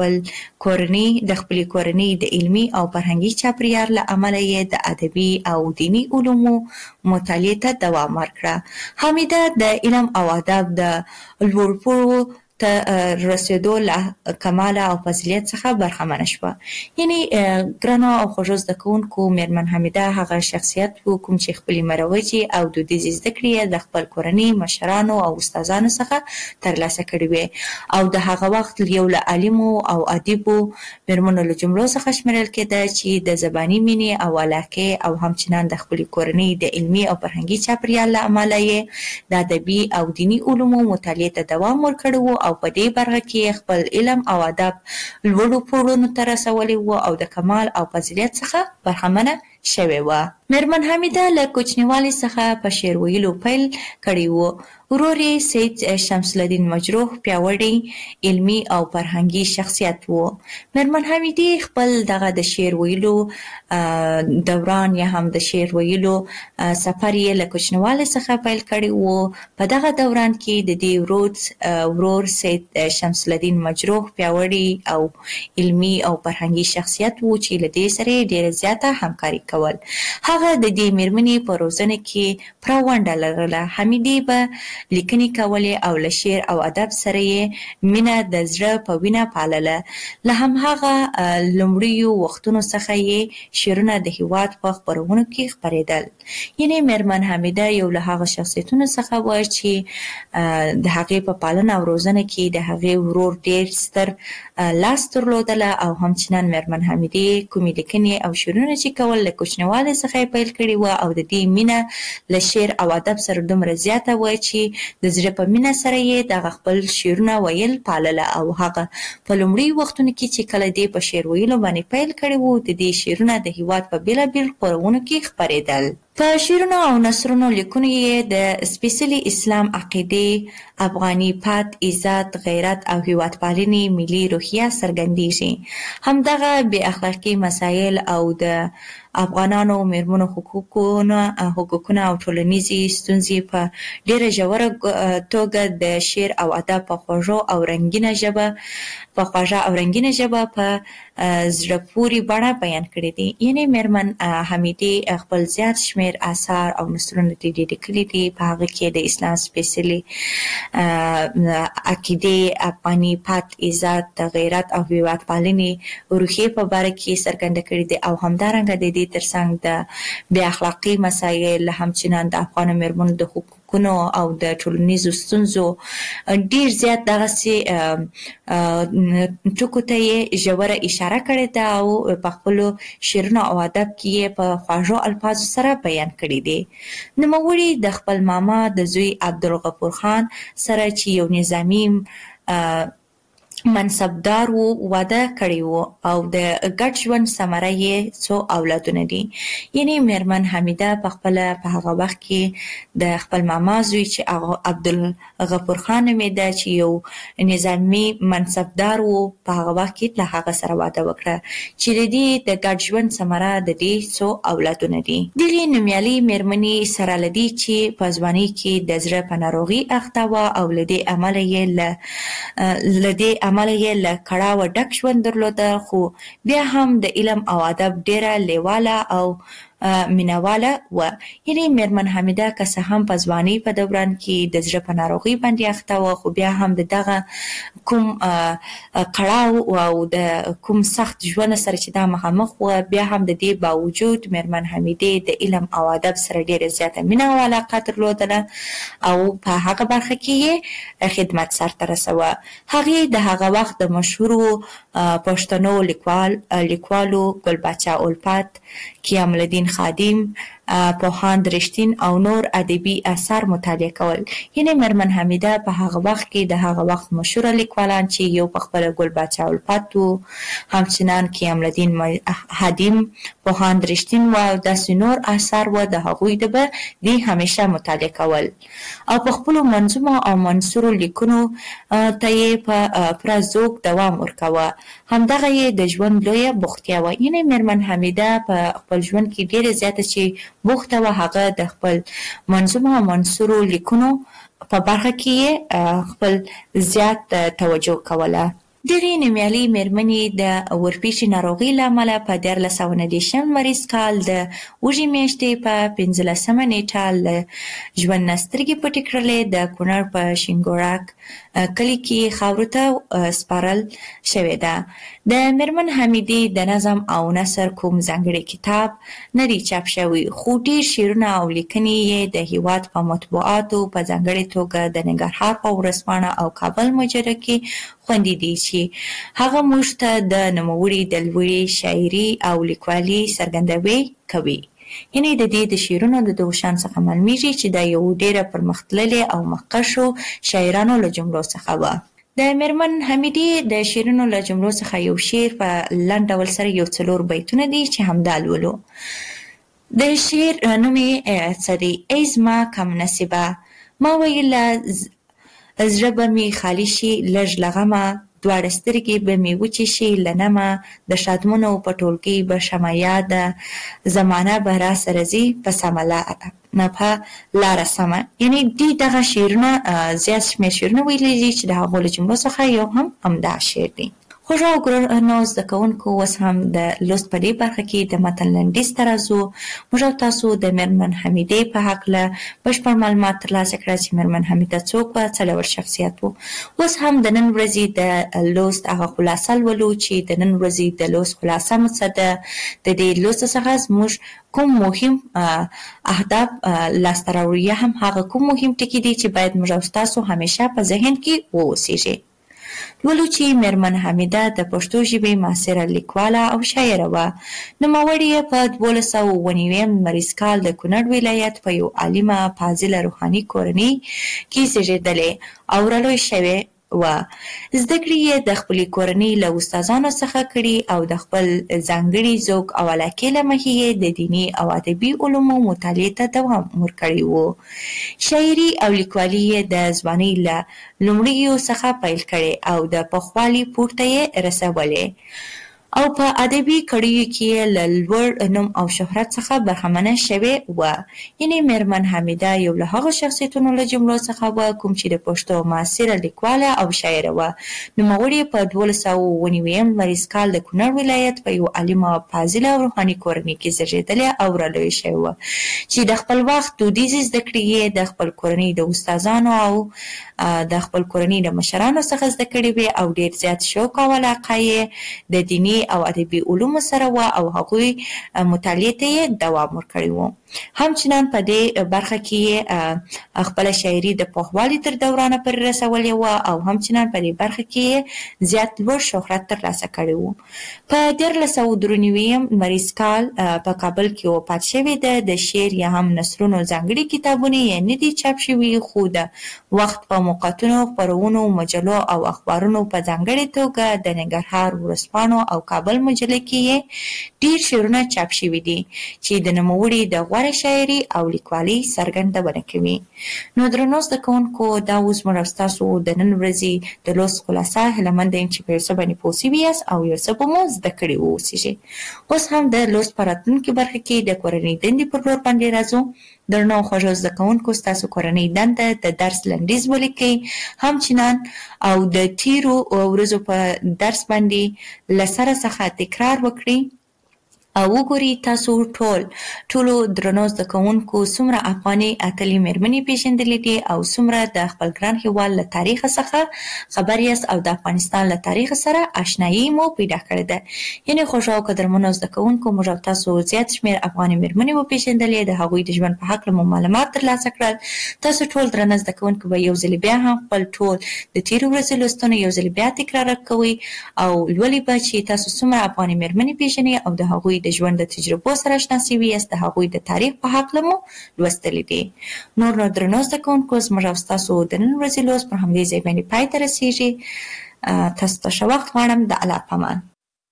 خپلې کورنۍ د علمي او فرهنګي چاپېریال له امله یې د ادبي او دیني علومو مطالعې ته دوام ورکړه. حمیده د علم او ادب د لوړ پوړو ته رسیدو له کماله او فضیلت څخه برخمنه شوه. یعنې ګرانو او خوږو زده کوونکو مېرمن حمیده هغه شخصیت و کوم چې خپلې مروجي او دودیزې زده کړې د خپل کورنۍ مشرانو او استادانو څخه ترلاسه کړې وې او د هغه وخت یو له عالمو او ادیبو مېرمنو له جملو څخه شمیرل کېده چې د زباني مینې او علاقې او همچنان د خپلې کورنۍ د علمي او فرهنګي چاپېریال له امله یې د ادبي او دیني علومو مطالعې ته دوام ورکړی و او په دې برخه کې خپل علم او ادب لوړو پوړونو ته رسولی و او د کمال او فضیلت څخه برخمنه شوې وه. مېرمن حمیده له کوچنیوالي څخه په شعر ویلو پیل کړی و. ورور یې سید شمس الدین مجروح پیاوړی علمي او فرهنګي شخصیت و. مېرمن حمیدې خپل دغه د شعر ویلو دوران یا هم د شعر ویلو سفر یې له کوچنیوالي څخه پیل کړی و. په دغه دوران کې د دې ورور سید شمس الدین مجروح پیاوړی او علمي او فرهنګي شخصیت و چې له دې سره ډېره زیاته همکاري کول. هغه د دې مېرمنې په روزنه کې پوره ونډه لرله. حمیدې به لیکنې کولې او له شعر او ادب سره یې مینه د زړه په وینه پالله. له همهغه لومړیو وختونو څخه یې شعرونه د هېواد په خپرونو کې خپرېدل. یعنې مېرمن حمیده یو له هغه شخصیتونو څخه وه چې د هغې په پالنه او روزنه کې د هغې ورور ډېر ستر لاس درلودله او همچنان مېرمن حمیدې کومې لیکنې او شعرونه چې کول له کوچنیوالي څخه یې پیل کړي وه او د دې مینه له شعر او ادب سره دومره زیاته وه چې د زړه په مینه سره یې دغه خپل شعرونه ویل پالله او هغه په لومړي وختونو کې چې کله دې په شعر ویلو باندې پیل کړی و د دې شعرونه د هېواد په بېلابېل خپرونو کې خپرېدل. په شعرونو او نثرونو لیکنو یې د سپېڅلي اسلام عقیدې، افغاني پت، عزت، غیرت او هېوادپالنې ملي روحیه څرګندېږي. همدغه بې اخلاقي مسایل او د افغانانو میرمنو حقوقونه او ټولنیزې ستونزې په ډیره ژوره توګه د شعر او ادب په خوږه او رنګینه ژبه په زړه پورې بڼه بیان کړي دي. یعنې میرمن حمیدې خپل زیات شمیر آثار او نثرونه دي لیکلي دي. په هغه کې د اسلام سپېڅلې عقیدې، افغاني پت، عزت، غیرت او هیواد پالنې روحیې په باره کې څرګنده کړي دي او همدارنګه د دې ترڅنګ د بې اخلاقي مسایل همچنان د افغانو میرمنو د حقوقونو او د ټولنیزو ستونزو ډیر زیات دغسې ټکو ته یې ژوره اشاره کړې ده او په خپلو شعرونو او ادب کې یې په خواږو الفاظو سره بیان کړي دي. نوموړي د خپل ماما د زوی عبدالغفور خان سره چې یو نظامي منصبدار و واده کړی و او د ګډ ژوند ثمره یې څو اولادونه دي. یعنې میرمن حمیده په خپله په هغه وخت کې د خپل ماما زوی چې عبدالغفور خان نومېده چې یو نظامي منصبدار و په هغه وخت کې له هغه سره واده وکړه چې د دې د ګډ ژوند ثمره د دې څو اولادونه دي. دغې نومیالۍ میرمنې سره له دې چې په ځوانۍ کې د زړه په ناروغي اخته وه او له دې امله یې له کړاوه ډک ژوند درلوده، خو بیا هم د علم او ادب ډیره لیواله او مینواله و. یعنې میرمن حمیده که څه هم په ځوانۍ په دوران کې د زړه په ناروغۍ باندې اخته وه، خو بیا هم د دغه کوم کړاو او د کوم سخت ژوند سره چې دا مخامخ وه، بیا هم د دې باوجود میرمن حمیدې د علم او ادب سره ډیره زیاته مینه او علاقه درلودله او په هغه برخه کې یې خدمت سرته رسوه. هغې د هغه وخت د مشهورو پښتنو لیکوالو ګلباچا الفت، قیام الدین خادم، پوهاند رښتین او نور ادبي اثار مطالعه کول. یعنې میرمن حمیده په هغه وخت کې د هغه وخت مشهوره لیکوالان چې یو په خپله ګلباچا الفت و، همچنان قیام الدین خادم، پوهاند رښتین و او داسې نور اثار و، د هغوی د به دې همیشه مطالعه کول او په خپلو منظومو او منثورو لیکنو ته یې په پوره ذوق دوام ورکاوه. همدغه یې د ژوند لویه بوختیا وه. یعنې میرمن حمیده په خپل ژوند کې ډیره زیاته چې بوخته وه، هغه د خپل منظومو او منثورو لیکنو په برخه کې یې خپل زیات توجه کوله. دغې نومیالۍ میرمنې د ورپېچې ناروغۍ له امله په 1419 لمریز کال د اوږې میاشتې په 15 نیټه له ژوند نه سترګې پټې کړلې. د کونړ په شینګوړک کلي کې خاورو ته سپارل شوې ده. د میرمن حمیدې د نظم او نثر کوم ځانګړی کتاب نه دی چاپ شوی، خو ډېر شعرونه او لیکنې یې د هېواد په مطبوعاتو په ځانګړې توګه د ننګرهار په ورځپاڼه او کابل مجله کې خوندي دي چې هغه موږ ته د نوموړي د لوړې شاعري او لیکوالي څرګندوي کوي. یعنې د دې د شعرونو د دغو شان څخه معلومیږي چې دا یو ډېره پرمختللې او مخکښو شاعرانو له جملو څخه وه. د میرمن حمیدې د شعرونو له جملو څخه یو شعر په لنډ ډول سره یو 4 بیتونه دي چې همدا لولو. د شعر نوم یې څه دی؟ ای زما کم نصیبه، ما ویله زړه به مې خالي شي لږ له غمه، دواړه سترګې به مې وچې شي له نمه، د شادمنو په ټولګۍ به شمه یاده، زمانه به را سره ځي په سمه لاره سمه. یعنې دې دغه شعرونه زیات شمېر شعرونه ویلي دي چې د هغو له جملو څخه یو هم همدا شعر دی. خوږو او ګرانو زده کوونکو، اوس هم د لوست په دې برخه کې د متن لنډیز ته راځو. موږ او تاسو د میرمن حمیدې په هکله بشپړ معلومات ترلاسه کړه چې میرمن حمیده څوک وه، څه ډول شخصیت و. اوس هم د نن ورځې د لوست هغه خلاصه لولو چې د نن ورځې د لوست خلاصه مو څه ده. د دې لوست څخه زموږ کوم مهم اهداف لاسته راوړو، یا هم هغه کوم مهم ټکي دي چې باید موږ او تاسو همیشه په ذهن کې واوسیږي. لولو چې میرمن حمیده د پښتو ژبې معاصره لیکواله او شاعره وه. نوموړې یې په 1209 لمریز کال د کونړ ولایت په یو عالمه فاضله روحاني کورنۍ کې زیږېدلې او رالوی شوې وه. زده کړې یې د خپلې کورنۍ له استادانو څخه کړي او د خپل ځانګړي ذوق او علاقې له مخې یې د دیني او ادبي علومو مطالعې ته دوام ورکړی و. شاعري او لیکوالي یې د ځوانۍ له لومړیو څخه پیل کړې او د پخوالي پورته یې رسولې. او په ادبي کړیو کې له لوړ نوم او شهرت څخه برخمنه شوې وه. یعنې میرمن حمیده یو له هغو شخصیتونو له جملو څخه وه کوم چې د پښتو معاصره لیکواله او شاعره وه. نوموړې په 1299 لمریز کال د کونړ ولایت په یو عالمه، فاضله او روحاني کورنۍ کې زیږېدلې او رالویه شوې وه چې د خپل وخت دودیزې زده کړې یې د خپل کورنۍ د استادانو او د خپل کورنۍ د مشرانو څخه زده کړې وې او ډېر زیات شوق او علاقه یې د دیني او ادبي علومو سره وه او هغوی مطالعې ته یې دوام ورکړی و. همچنان په دې برخه کې یې خپله شاعري د پوخوالي تر دورانه پورې رسولې وه او همچنان په دې برخه کې یې زیات لوړ شهرت ترلاسه کړی و. په 1393 لمریز کال په کابل کې وفات شوې ده. د شعر یا هم نثرونو ځانګړي کتابونه یې نه دي چاپ شوي، خو د وخت په موقعاتونو، خپرونو، مجلو او اخبارونو په ځانګړې توګه د ننګرهار ورځپاڼو او کابل مجلې کې یې ډېر شعرونه چاپ شوي دي چې د نوموړي د غوره شاعري او لیکوالۍ څرګندونه کوي. نو درنو زده کوونکو، دا اوس موږ او ستاسو د نن ورځې د لوست خلاصه. هیله مند یم چې په یو څه باندې پوه سوي یاست او یو څه به مو زده کړي واوسیږي. اوس هم د لوست په راتلونکي برخه کې د کورنۍ دندې پر لور باندې راځو. درنو خوږو زده کوونکو، ستاسو کورنۍ دنده د درس لنډیز ولیکئ، همچنان او د تیرو ورځو په درس باندې له سره څخه تکرار وکړئ او وګورئ تاسو ټولو درنو زده کوونکو څومره افغاني اتلې میرمنې پیژندلې دي او څومره د خپل ګران هېواد له تاریخ څخه خبر یاست او د افغانستان له تاریخ سره آشنایي مو پیدا کړې ده. یعنې خوږو او قدرمنو زده کوونکو، موږ او تاسو زیات شمېر افغاني میرمنې وپېژندلې، د هغوی د ژوند په هکله مو معلومات ترلاسه کړل. تاسو ټول درنه زده کوونکو به یو ځل بیا هم خپل ټول د تېرو ورځو لوستونه یو ځل بیا تکرار کوئ او لولئ به چې تاسو څومره افغاني میرمنې پیژنئ او د هغوی د ژوند د تجربو سره آشنا سوي یاست، د هغوی د تاریخ په هکله مو لوستلي دي. نور نو درنو زده کوونکو، زموږ او ستاسو د نن ورځې لوست پر همدې ځای باندې پای ته رسېږي. تاسو ته ښه وخت غواړم. د الله په امان.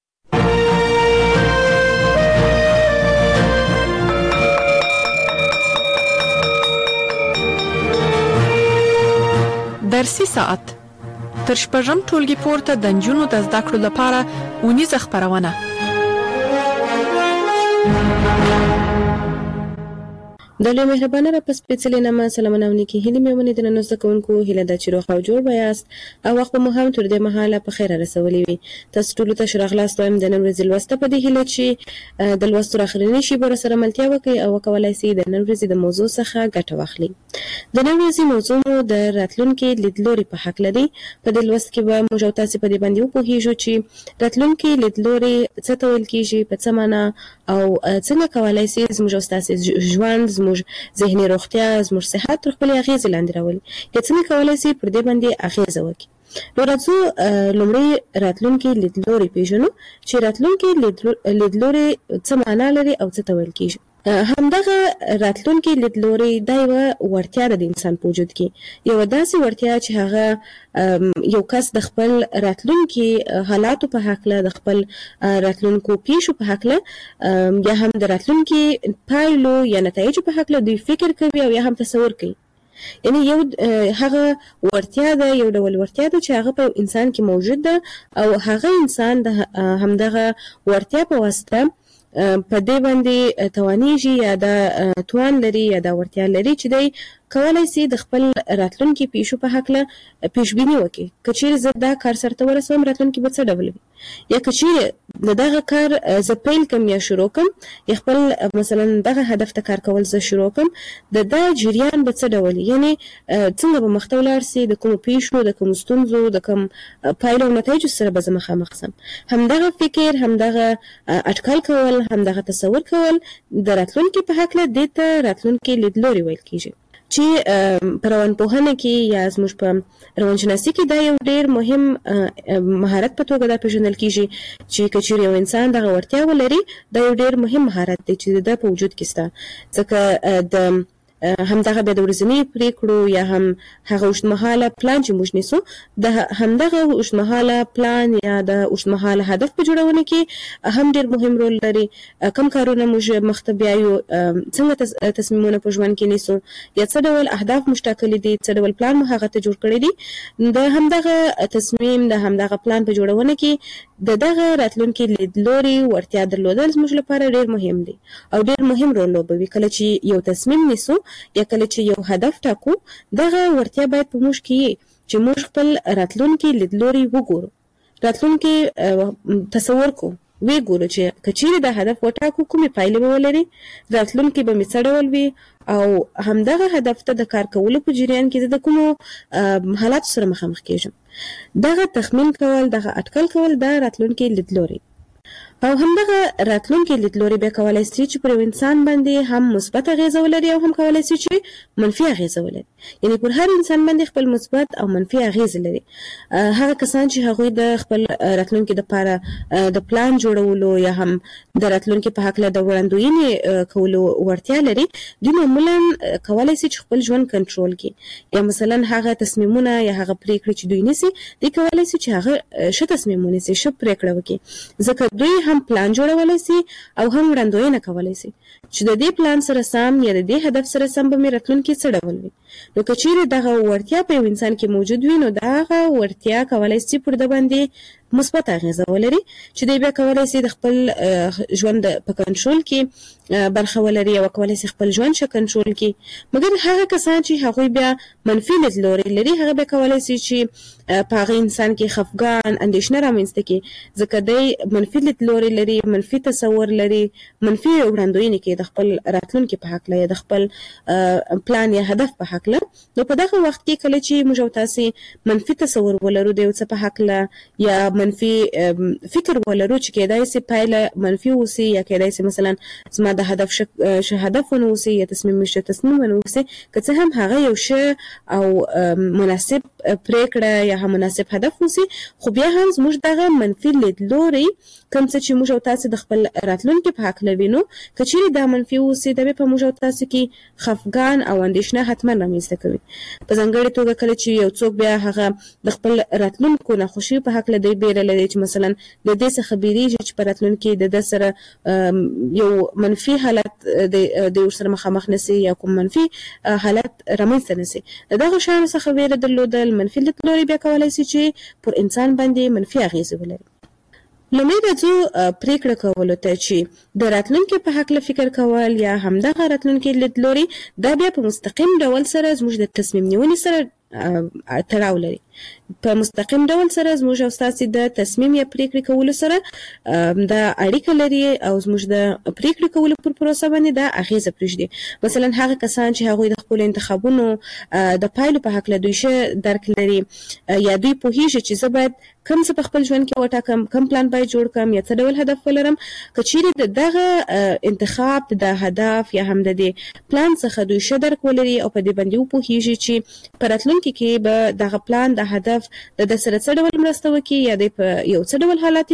درسي ساعت تر شپږم ټولګي پورته د نجونو د زده کړو لپاره اونیزه خپرونه. د لوی مهربانه را پس پیڅلې نامه سلامونه او نیکې هیلې مې ومنې درنو زده کوونکو. هیله ده چې روغ او جوړ به یاست او وخت به مو هم تر دې مهاله په خیره رسولی وي. تاسو ټولو ته ښه راغلاست وایم د نن ورځې لوسته په دې هیله چې د لوستو راخرنۍ شیبو راسره ملتیا وکړئ او وکولای سئ د نن ورځې د موضوع څخه ګټه واخلئ. د نن ورځې موضوع مو د راتلونکي لیدلوري په هکله دی. په دې لوست کې به موږ او تاسې په دې باندې وپوهیږو چې راتلونکي لیدلوري څه ته ویل کېږي، په څه معنا او څنګه کولای سئ زموږ او ستاسې ژوند، زموږ ذهني روغتیا، زموږ صحت تر خپلې اغېزې لاندې راولي، یا څنګه کولای سئ پر دې باندې اغېزه وکړي. نو راځو لومړی راتلونکي لیدلوري پېژنو چې راتلونکي لیدلوري څه معنا لري او څه ته ویل کېږي. همدغه راتلونکي لیدلوري دا یوه وړتیا ده د انسان په وجود کې، یوه داسې وړتیا چې هغه یو کس د خپل راتلونکي حالاتو په هکله، د خپل راتلونکو پیښو په هکله، یا هم د راتلونکي پایلو یا نتایجو په هکله دوی فکر کوي او یا هم تصور کوي. یعنی یو هغه وړتیا ده، یو ډول وړتیا ده چې هغه په انسان کې موجود ده او هغه انسان د همدغه وړتیا په واسطه په دې باندې توانیږي یا د توان لري یا د وړتیا لري چې دی کولای سي د خپل راتلونکي پیښو په هکله پیشبیني وکړي. که چیرې زه دا کار سرته ورسوم راتلونکي به څه ډول وي، یا که چیرې د دغه کار زه پیل کم یا شروع کم، یا خپل مثلا دغه هدف ته کار کول زه شروع کم، د دا جریان به څه ډول وي، یعنې څنګه به مخته ولاړ سي، د کومو پیښو، د کومو ستونزو، د کوم پایلو او نتایجو سره به زه مخامخ سم. همدغه فکر، همدغه اټکل کول، همدغه تصور کول د راتلونکي په هکله دې ته راتلونکي لیدلوري ویل کېږي. چې په روانپوهنه کې یا زموږ په روانشناسي کې دا یو ډېر مهم مهارت په توګه دا پېژندل کېږي چې که چېرې یو انسان دغه وړتیا ولري، دا یو ډېر مهم مهارت دی چې د ده په وجود کې شته. ځکه د همدغه به د ورځنی پریکړو یا هم هغه اوږدمهاله پلان چې موږ نیسو د همدغه اوږدمهاله پلان یا د اوږدمهاله هدف په جوړونه کې هم ډېر مهم رول لري. کوم کارونه موږ مخته بیایو، څنګه تصمیمونه په ژوند کې نیسو، یا څه ډول اهداف موږ ټاکلي دي، څه ډول پلان مو هغه ته جوړ کړی دي. د همدغه تصمیم د همدغه پلان په جوړونه کې دغه راتلونکي لیدلوري ورتیا درلودل زموږ لپاره ډېر مهم دي او ډېر مهم رول لوبوي. کله چې یو تصمیم نیسو یا کله چې یو هدف ټاکو، دغه ورتیا باید په موږ کې چې موږ خپل راتلونکي لیدلوري وګورو، راتلونکي تصور کو، وی ګورو چې کچېرې د هدف وټاکو کومې پایلې به ولري، راتلونکي به مې څه ډول وي، او همدغه هدف ته د کار کولو په جریان کې د کومو حالاتو سره مخامخ کېږم. دغه تخمین کول، دغه اټکل کول د راتلونکي لیدلوري او همدغه راتلونکي لیدلوري بیا کولای شي چې پر انسان باندې هم مثبت اغیزه ولري او هم کولای شي چې منفي اغیزه ولري. یعنی پر هر انسان باندې خپل مثبت او منفي اغیزه لري. هغه کسان چې هغوی د خپل راتلونکي لپاره د پلان جوړولو یا هم د راتلونکي په هکله د وړاندوینې کولو ورتیا لري، دوی معمولا کولای شي چې خپل ژوند کنټرول کړي، یا مثلا هغه تصمیمونه یا هغه پریکړې چې دوی نیسي، دوی کولای شي چې هغه ښه تصمیم ونیسي، ښه پریکړه وکړي، ځکه دوی هم پلان جوړولای شي او هم وړاندوینه کولای شي چې د دې پلان سره سم یا د دې هدف سره سم به مې راتلونکي څه ډول وي. نو که چیرې دغه وړتیا په یو انسان کې موجود وي، نو دغه وړتیا کولای شي پر د باندې مثبت اغیزه ولري چې دوی بیا کولای شي د خپل ژوند په کنټرول کې برخه ولري او کولای شي خپل ژوند ښه کنټرول کړي. مګر هغه کسان چې هغوی بیا منفي لیدلوري لري، هغه بیا کولای شي چې په هغه انسان کې خفګان، اندېښنه رامنځته کړي، ځکه دی منفي لیدلوري لري، منفي تصور لري، منفي وړاندوینې کوي د خپل راتلونکي په هکله یا د خپل پلان یا هدف په هکله. نو په دغه وخت کې کله چې موږ او تاسې منفي تصور ولرو د یو څه په هکله یا منفي فکر ولرو چې کېدای شي پایله منفي اوسي، یا کېدای شي مثلا زما د هدف هدف ونه اوسي یا تصمیم ونه اوسي، که څه هم هغه یو ښه او مناسب پریکړه یا هم مناسب هدف اوسي، خو بیا هم زموږ دغه منفي لیدلوري کوم څه چې موږ او تاسې د خپل راتلونکي په هکله وینو، که چیرې دا منفي اوسي، دا بیا په موږ او تاسې کې خفګان او اندېښنه حتما رامنځته کوي. په ځانګړې توګه کله چې یو څوک بیا هغه د خپل راتلونکو ناخوښي په هکله دی بیره لري چې مثلا د دې څخه بیریږي چې په راتلونکي د ده سره یو منفي حالت د ورسره مخامخ نسي یا کوم منفي حالت رامنځته نسي. د دغه شیانو څخه ویره درلودل، منفي لیدلوري بیا کولی شي چې پر انسان باندې منفي اغیزې ولري. لومړی راځو پریکړه کولو ته، چې د راتلونکي په هکله فکر کول یا همدغه راتلونکي لیدلوري دا بیا په مستقیم ډول سره زموږ د تصمیم نیونې سره تړاو لري. په مستقیم ډول سره زموږ او ستاسې د تصمیم یا پریکړې کولو سره دا اړیکه لري او زموږ د پریکړې کولو پر پروسه باندې دا اغیزه پرېږدي. مثلا هغه کسان چې هغوی د خپلو انتخابونو د پایلو په هکله دوی ښه درک لري، یا دوی پوهېږي چې زه باید کوم څه په خپل ژوند کې وټاکم، کوم پلان باید جوړ کړم یا څه ډول هدف ولرم، که چیرې د دغه انتخاب د هدف یا هم د دې پلان څخه دوی ښه درک ولري او په دې باندې وپوهېږي چې په راتلونکي کې به دغه پلان د هدف د سره څه ډول مرسته وکړي یا د په یو څه ډول حالاتو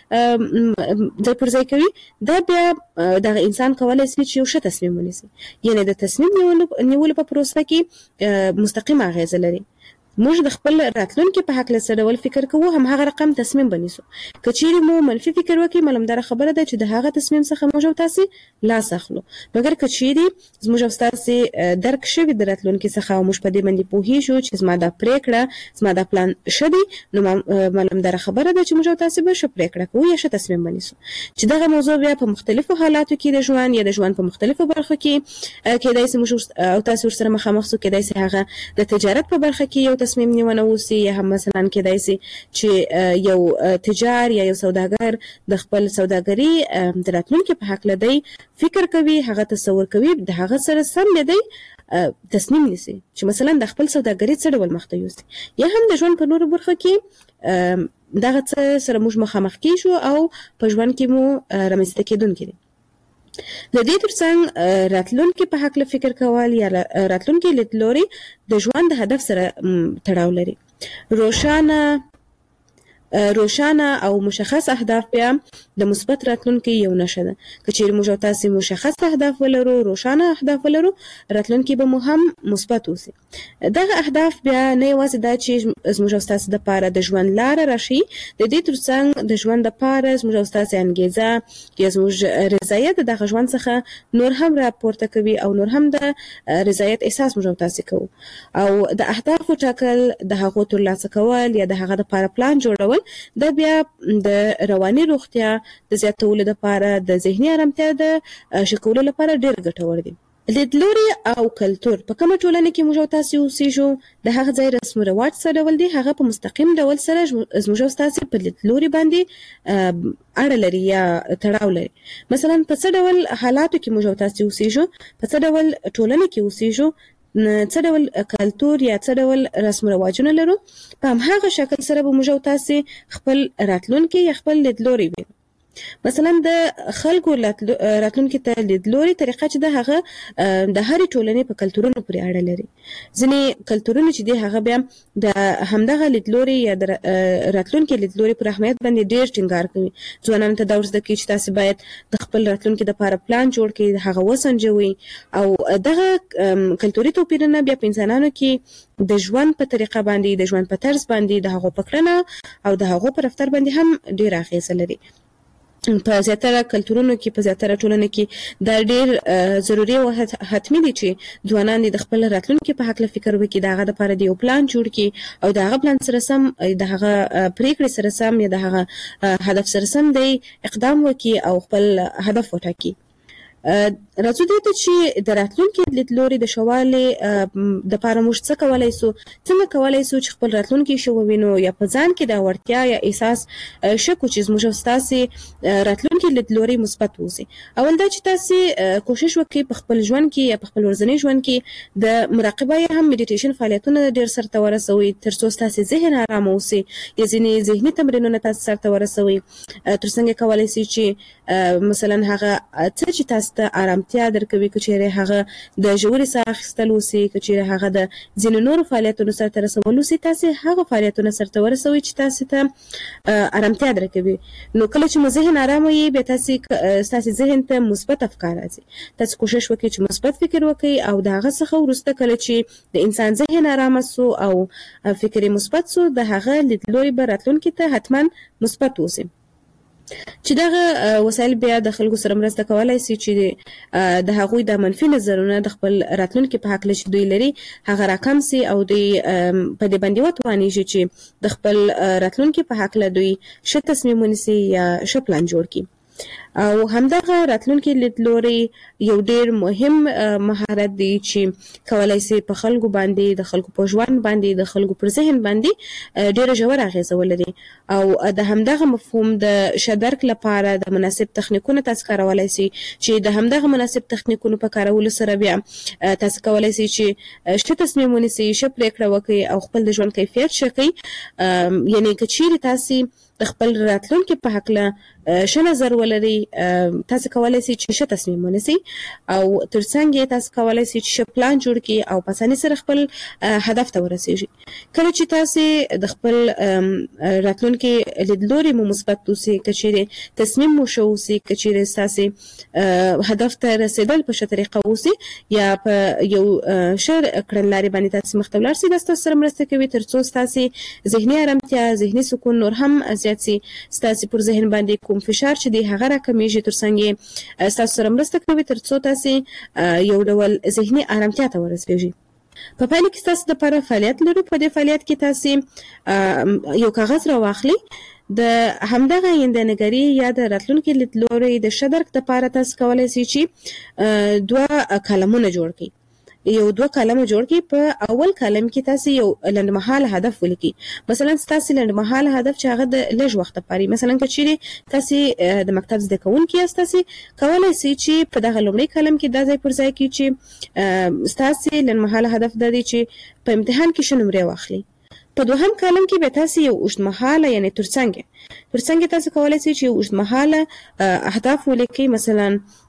کې ځای پر ځای کوي، دا بیا دغه انسان کولی شي چې یو ښه تصمیم ونیسي. یعنې د تصمیم نیولو په پروسه کې مستقیم اغیزه لري. موږ د خپل راتلونکي په هکله څه ډول فکر کوو، هم هغه رقم تصمیم بنیسو. که چیرې مو منفي فکر وکړي، معلومداره خبره ده چې د هغه تصمیم څخه موږ او تاسې لاس اخلو. مګر که چیرې زموږ او ستاسې درک شوي د راتلونکي څخه او موږ په دې باندې پوهېږو چې زما دا پریکړه، زما دا پلان ښه دی، نو معلومداره خبره ده چې موږ او تاسې به ښه پریکړه کوو یا ښه تصمیم بنیسو. چې دغه موضوع بیا په مختلفو حالاتو کې د ژوند یا د ژوند په مختلفو برخو کې کېدای شي موږ او تاسې ورسره مخامخ شو، کېدای شي هغه د تجارت په برخه کې یو تصمیم نیونه اوسي، یا هم مثلا کېدای شي چې یو تجار یا یو سوداګر د خپل سوداګري د راتلونکي په هکله دی فکر کوي، هغه تصور کوي، د هغه سره سم دی تصمیم نیسي چې مثلا د خپل سوداګري څه ډول مخته یوسي. یا هم د ژوند په نورو برخو کې دغه څه سره موږ مخامخ کېږو او په ژوند کې مو رامنځته کېدونکي دي. د دې ترڅنګ راتلونکي په هکله فکر کول یا راتلونکي لیدلوري د ژوند د هدف سره تړاو لري. روښانه روښانه او مشخص اهداف بیا د مثبت راتلونکي یو نښه ده. که چیرې موږ تاسو مشخص اهداف ولرو، روښانه اهداف ولرو، راتلونکي به مو هم مثبت اوسي. دغه اهداف بیا نه یوازې دا چې زموږ تاسو د لپاره د ژوند لار راشي، د دې ترڅنګ د ژوند لپاره زموږ تاسو انګیزه یا زموږ رضایت دغه ژوند څخه نور هم راپورته کوي او نور هم د رضایت احساس موږ تاسو کوو. او د اهدافو ټاکل، د هغو ترلاسه کول یا د هغه لپاره پلان جوړول دا بیا د رواني روغتیا د زیاتولو لپاره، د ذهني آرامتیا د ښه کولو لپاره ډېر ګټور دي. لیدلوري او کلتور په کومه ټولنه کې موږ تاسو اوسېږو، د هغه ځای رسم او رواج څه ډول دي، هغه په مستقیم ډول سره زموږ تاسو په لیدلوري باندې اړه لري یا تړاو لري. مثلا په څه ډول حالاتو کې موږ تاسو اوسېږو، په څه ډول ټولنه کې اوسېږو، څه ډول کلتور یا څه ډول رسم او رواجونه لرو، په هماغه شکل سره به موږ تاسو خپل راتلونکي یا خپل لیدلوري وي. مثلا د خلکو راتلونکي ته لیدلوري طریقه چې د هغه د هرې ټولنې په کلتورونو پورې اړه لري. ځینې کلتورونه چې دي هغه بیا د همدغه لیدلوري یا د راتلونکي لیدلوري پر اهمیت باندې ډېر ټینګار کوي. ځوانانو ته دا ور زده کوي چې تاسو باید د خپل راتلونکي لپاره پلان جوړ کړئ، هغه وسنجوي. او دغه کلتوري توپیرونه بیا په انسانانو کې د ژوند په طریقه باندې، د ژوند په طرز باندې، د هغو په کړنه او د هغو په رفتار باندې هم ډېر اغیزه لري. په زیاتره کلتورونو کې، په زیاتره ټولنو کې دا ډېر ضروري او حتمي دي چې ځوانان د خپل راتلونکي په هکله فکر وکړي، د هغه لپاره د یو پلان جوړ کړي او د هغه پلان سره سم، د هغه پریکړې سره سم یا د هغه هدف سره سم دی اقدام وکړي او خپل هدف وټاکي. راځو دې ته چې د راتلونکي لیدلوري د شوالي د لپاره موږ څه کولای شو، څنګه کولای شو چې خپل راتلونکي شو ووینو یا په ځان کې د وړتیا یا احساس شکو چې موږ تاسو راتلونکي لیدلوري مثبت وسی. اول دا چې تاسو کوشش وکړئ په خپل ژوند کې یا په خپل ورځني ژوند کې د مراقبه یا هم میډیټیشن فعالیتونه ډېر سرته ورسوي ترڅو تاسو ذهن آرام اوسي، یا ځینې ذهني تمرینونه تاسو سرته ورسوي ترڅنګ کولای شئ چې مثلا هغه څه چې تاسو ته آرامتیا درکوي، که چیرې هغه د ژورې ساه اخیستل وسي، که چیرې هغه د ځینو نورو فعالیتونو سرته رسول وسي، تاسو هغه فعالیتونه سرته ورسوي چې تاسو ته آرامتیا درکوي. نو کله چې مو ذهن آرام وي، بیا تاسو ذهن ته مثبت افکار راځي. تاسو کوشش وکړئ چې مثبت فکر وکړئ او د هغه څخه وروسته کله چې د انسان ذهن آرام سو او فکر مثبت سو، د هغه لیدلوري به راتلونکي ته حتما مثبت وسي. چې دغه وسایل بیا د خلکو سره مرسته کولای شي چې د هغوی د منفي نظرونه د خپل راتلونکي په حق چې دوی لري هغه راکم سي او دوی په دې باندې وتوانیږي چې د خپل راتلونکي په حق له دوی ښه تصمیم ونیسي یا ښه پلان جوړ کړي. او همدغه راتلونکي لیدلوري یو ډېر مهم مهارت دی چې کولای شي په خلکو باندې، د خلکو په ژوند باندې، د خلکو پر ذهن باندې ډېره ژوره اغیزه ولري. او د همدغه مفهوم د شدرک لپاره د مناسب تخنیکونو تاسو کارولای شي چې د همدغه مناسب تخنیکونو په کارولو سره بیا تاسو کولای شي چې ښه تصمیم ونیسئ، ښه پریکړه وکړئ او خپل د ژوند کیفیت ښه کړئ. یعنی که چیرې تاسو د خپل راتلونکي په حق له ښه نظر ولري، تاسو کولای شئ چې ښه تصمیم ونیسئ او ترڅنګ یې تاسو کولای شئ چې ښه پلان جوړ کړئ او په اسانۍ سره خپل هدف ته ورسیږئ. کله چې تاسو د خپل راتلونکي لیدلوري مو مثبت اوسي، که چیرې تصمیم مو ښه اوسي، که چیرې تاسو هدف ته رسیدل په ښه طریقه اوسي یا په یو ښه کړنلارې باندې تاسو مخ ته ولاړ شئ، دا ستاسو سره مرسته کوي ترڅو ستاسو ذهني آرامتیا، ذهني سکون نور هم زیات سي، ستاسو پر ذهن باندې کوم فشار چې دی هغه راکمیږي، ترڅنګ یې ستاسو سره مرسته کوي ترڅو تاسو یو ډول ذهني آرامتیا ته ورسیږئ. په پایله کې تاسو د لپاره فعالیت لرو. په دې فعالیت کې تاسو یو کاغذ راواخلئ، د همدغه آینده‌نګري یا د راتلونکي لیدلوري د ښه درک لپاره تاسو کولای شئ چې 2 کالمونه جوړ کړئ. یو 2 کالم جوړ کړئ. په اول کالم کې تاسو یو لنډمهاله هدف ولیکئ. مثلا تاسو لنډمهاله هدف چې هغه د لږ وخت لپاره، مثلا که چیرې تاسو د مکتب زده کوونکي یاست، تاسو کولای شئ چې په دغه لومړي کالم کې دا ځای پر ځای کړئ چې تاسو لنډمهاله هدف د دې چې په امتحان کې ښه نمرې واخلئ. په دوهم کالم کې به تاسو یو اوږدمهاله یعنی ترڅنګ تاسو کولای شئ چې یو اوږدمهاله اهداف ولیکئ. مثلا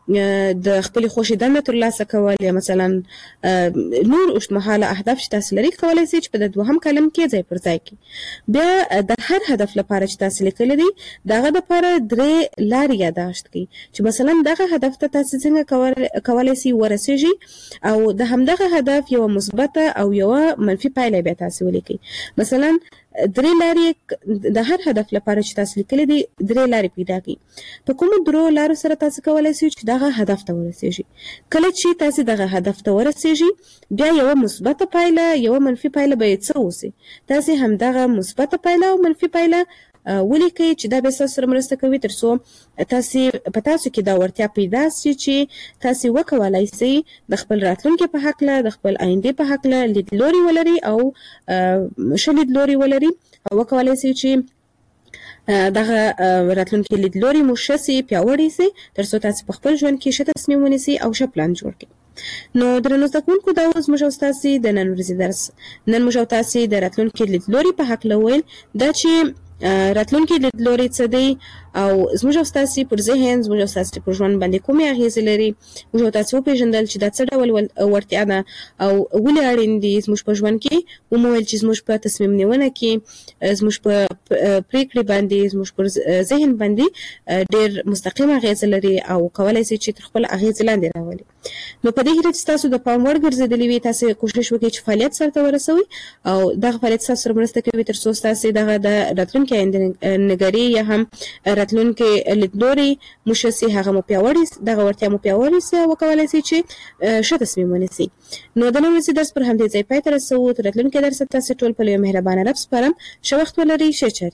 د خپل خوشي دنده ترلاسه کول یا مثلا نور اوږدمهاله اهداف چې تاسو لري کولای شئ چې په دوهم کلم کې ځای پر ځای کړئ. بیا د هر هدف لپاره چې تاسو لیکلی دی دغه لپاره 3 لارې یاداشت کړئ چې مثلا دغه هدف ته تاسو څنګه کولای شئ ورسیږئ او د همدغه هدف یو مثبته او یو منفي پایله بیا تاسو ولیکئ. مثلا 3 لارې د هر هدف لپاره چې تاسو لیکلی دی 3 لارې پیدا کړئ. په کومو 3 لارو سره تاسو کولای شئ چې دغه هدف ته ورسیږئ. کله چې تاسو دغه هدف ته ورسیږئ بیا یو مثبته پایله یو منفي پایله به څه اوسي. تاسو هم دغه مثبته پایله او منفي پایله ولیکئ چې دا به تاسو سره مرسته کوي ترڅو تاسو کې دا ورتیا پیدا شي چې تاسو وکولای شئ د خپل راتلونکي په حق له د خپل آینده په حق له لیدلوري ولري او شلیدلوري ولري او وکولای شئ چې دغه راتلونکي لیدلوري مو شسي پیاوړی شي ترڅو تاسو په خپل ژوند کې ښه تصمیم ونیسئ او ښه پلان جوړ کړئ. نو درنو زده کوونکو دا اوس موږ تاسو د نن ورځې درس نن موږ تاسو د راتلونکي لیدلوري په حق له ویل دا چې راتلونکي لیدلوري څه دی او زموږ تاسو پر ذهن زموږ تاسو پر ژوند باندې کومې اغیزې لري. موږ تاسو پیژندل چې دا څه ډول ورتیا ده او ولې اړین دي زموږ په ژوند کې ومویل چې زموږ په تصمیم نیونه کې زموږ په پریکړې باندې زموږ پر ذهن باندې ډېر مستقیم اغیزې لري او کولای شي چې تر خپل اغیزې لاندې راولي. نو په دې هیله چې تاسو د پام وړ ګرځېدلي وي تاسو کوشش وکړئ چې فعالیت سره ورسوي او دغه فعالیت تاسو سره مرسته کوي ترڅو تاسو دغه د راتلونکي نګري یا هم راتلونکي لیدلوري مشسي هغه مو پیاوړی دغه ورتیا مو پیاوړی سي او کولای شي چې ښه تصمیم ونیسي. نو د نن ورځې درس پر همدې ځای پای ته رسوو. تر راتلونکي درس تاسو ټول په لوی مهربانه رب سپارم. ښه وخت ولرئ. ښه چاري.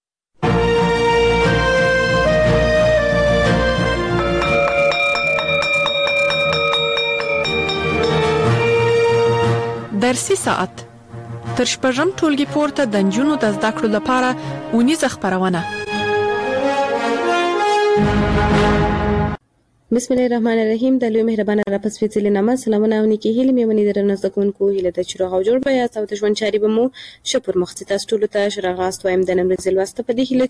درسي ساعت تر شپږم ټولګي پورته د نجونو د زده کړو لپاره اونیزه خپرونه. بسم الله الرحمن الرحیم. د لوی مهربانه رب سپېڅلې نامه سلامونه او نیکي هیلې مې ونې درنه زده کوونکو هیله ده چې روغ او جوړ به یاست او د ژوند چارې به مو ښه پر مخ ځي. تاسو ټولو ته ښه راغلاست وایم د نن ورځې لوست په دې هیله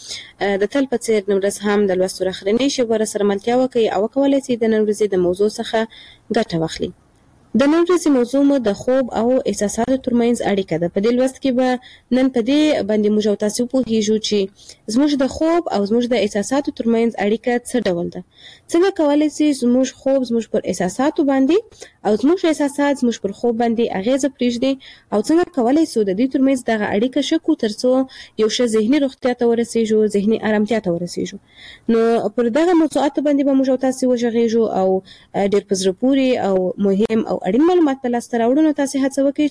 چې د تل په څېر نن ورځ هم د لوستو راخرنۍ شیبو سره ملتیا وکړئ او وکولای شئ د نن ورځې د موضوع څخه ګټه واخلئ. د نن ورځې موضوع مو د خوب او احساساتو ترمنځ اړیکه ده. په دې لوست کې به نن په دې باندې موږ او تاسو پوهیږو چې زموږ د خوب او زموږ د احساساتو ترمنځ اړیکه څه ډول ده. څنګه کولای شي زموږ خوب زموږ پر احساساتو باندې او زموږ احساسات زموږ پر خوب باندې اغیزه پرېږدي او څنګه کولای شو د دې ترمنځ دغه اړیکه شکو ترڅو یو ښه ذهني روغتیا ته ورسیږو ذهني آرامتیا ته ورسیږو. نو پر دغه موضوعات باندې به موږ او تاسو وژغېږو او ډېر په زړه پورې او مهم او اړین معلومات په لاس راوړو. نو تاسو هڅه وکړئ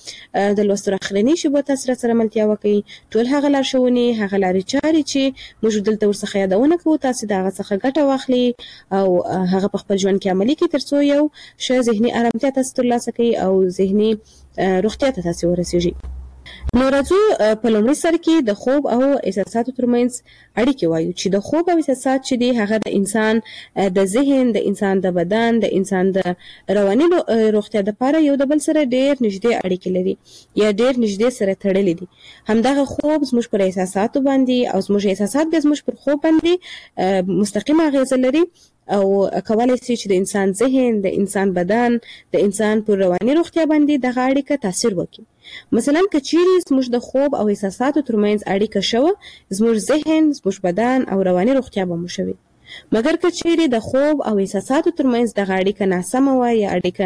چې د لوستو راخرنۍ شیبو تاسو سره ملتیا وکړئ. ټول هغه لارښوونې هغه لارې چارې چې موږ دلته ورڅخه یادونه کوو تاسو د هغه څخه ګټه واخلئ او هغه په خپل ژوند کې عملي کړئ ترڅو یو ښه ذهني آرامتیا تاسو ترلاسه کړئ او ذهني روغتیا ته تاسو ورسیږئ. نو راځو په لومړي سر کې د خوب او احساساتو ترمنځ اړیکې وایو چې د خوب او احساسات چې دی هغه د انسان د ذهن د انسان د بدن د انسان د رواني روغتیا لپاره یو د بل سره ډېر نږدې اړیکې لري یا ډېر نږدې سره تړلې دي. همدغه خوب زموږ پر احساساتو باندې او زموږ احساسات بیا زموږ پر خوب باندې مستقیمه اغیزه لري او کولای شي چې د انسان ذهن د انسان بدن د انسان پر رواني روغتیا باندې دغه اړیکه تاثیر وکړي. مثلا که چیرې زموږ د خوب او احساساتو ترمنځ اړیکه شوه زموږ ذهن زموږ بدن او رواني روغتیا به مو شوي. مګر که چیرې د خوب او احساساتو ترمنځ دغه اړیکه ناسمه وه یا اړیکه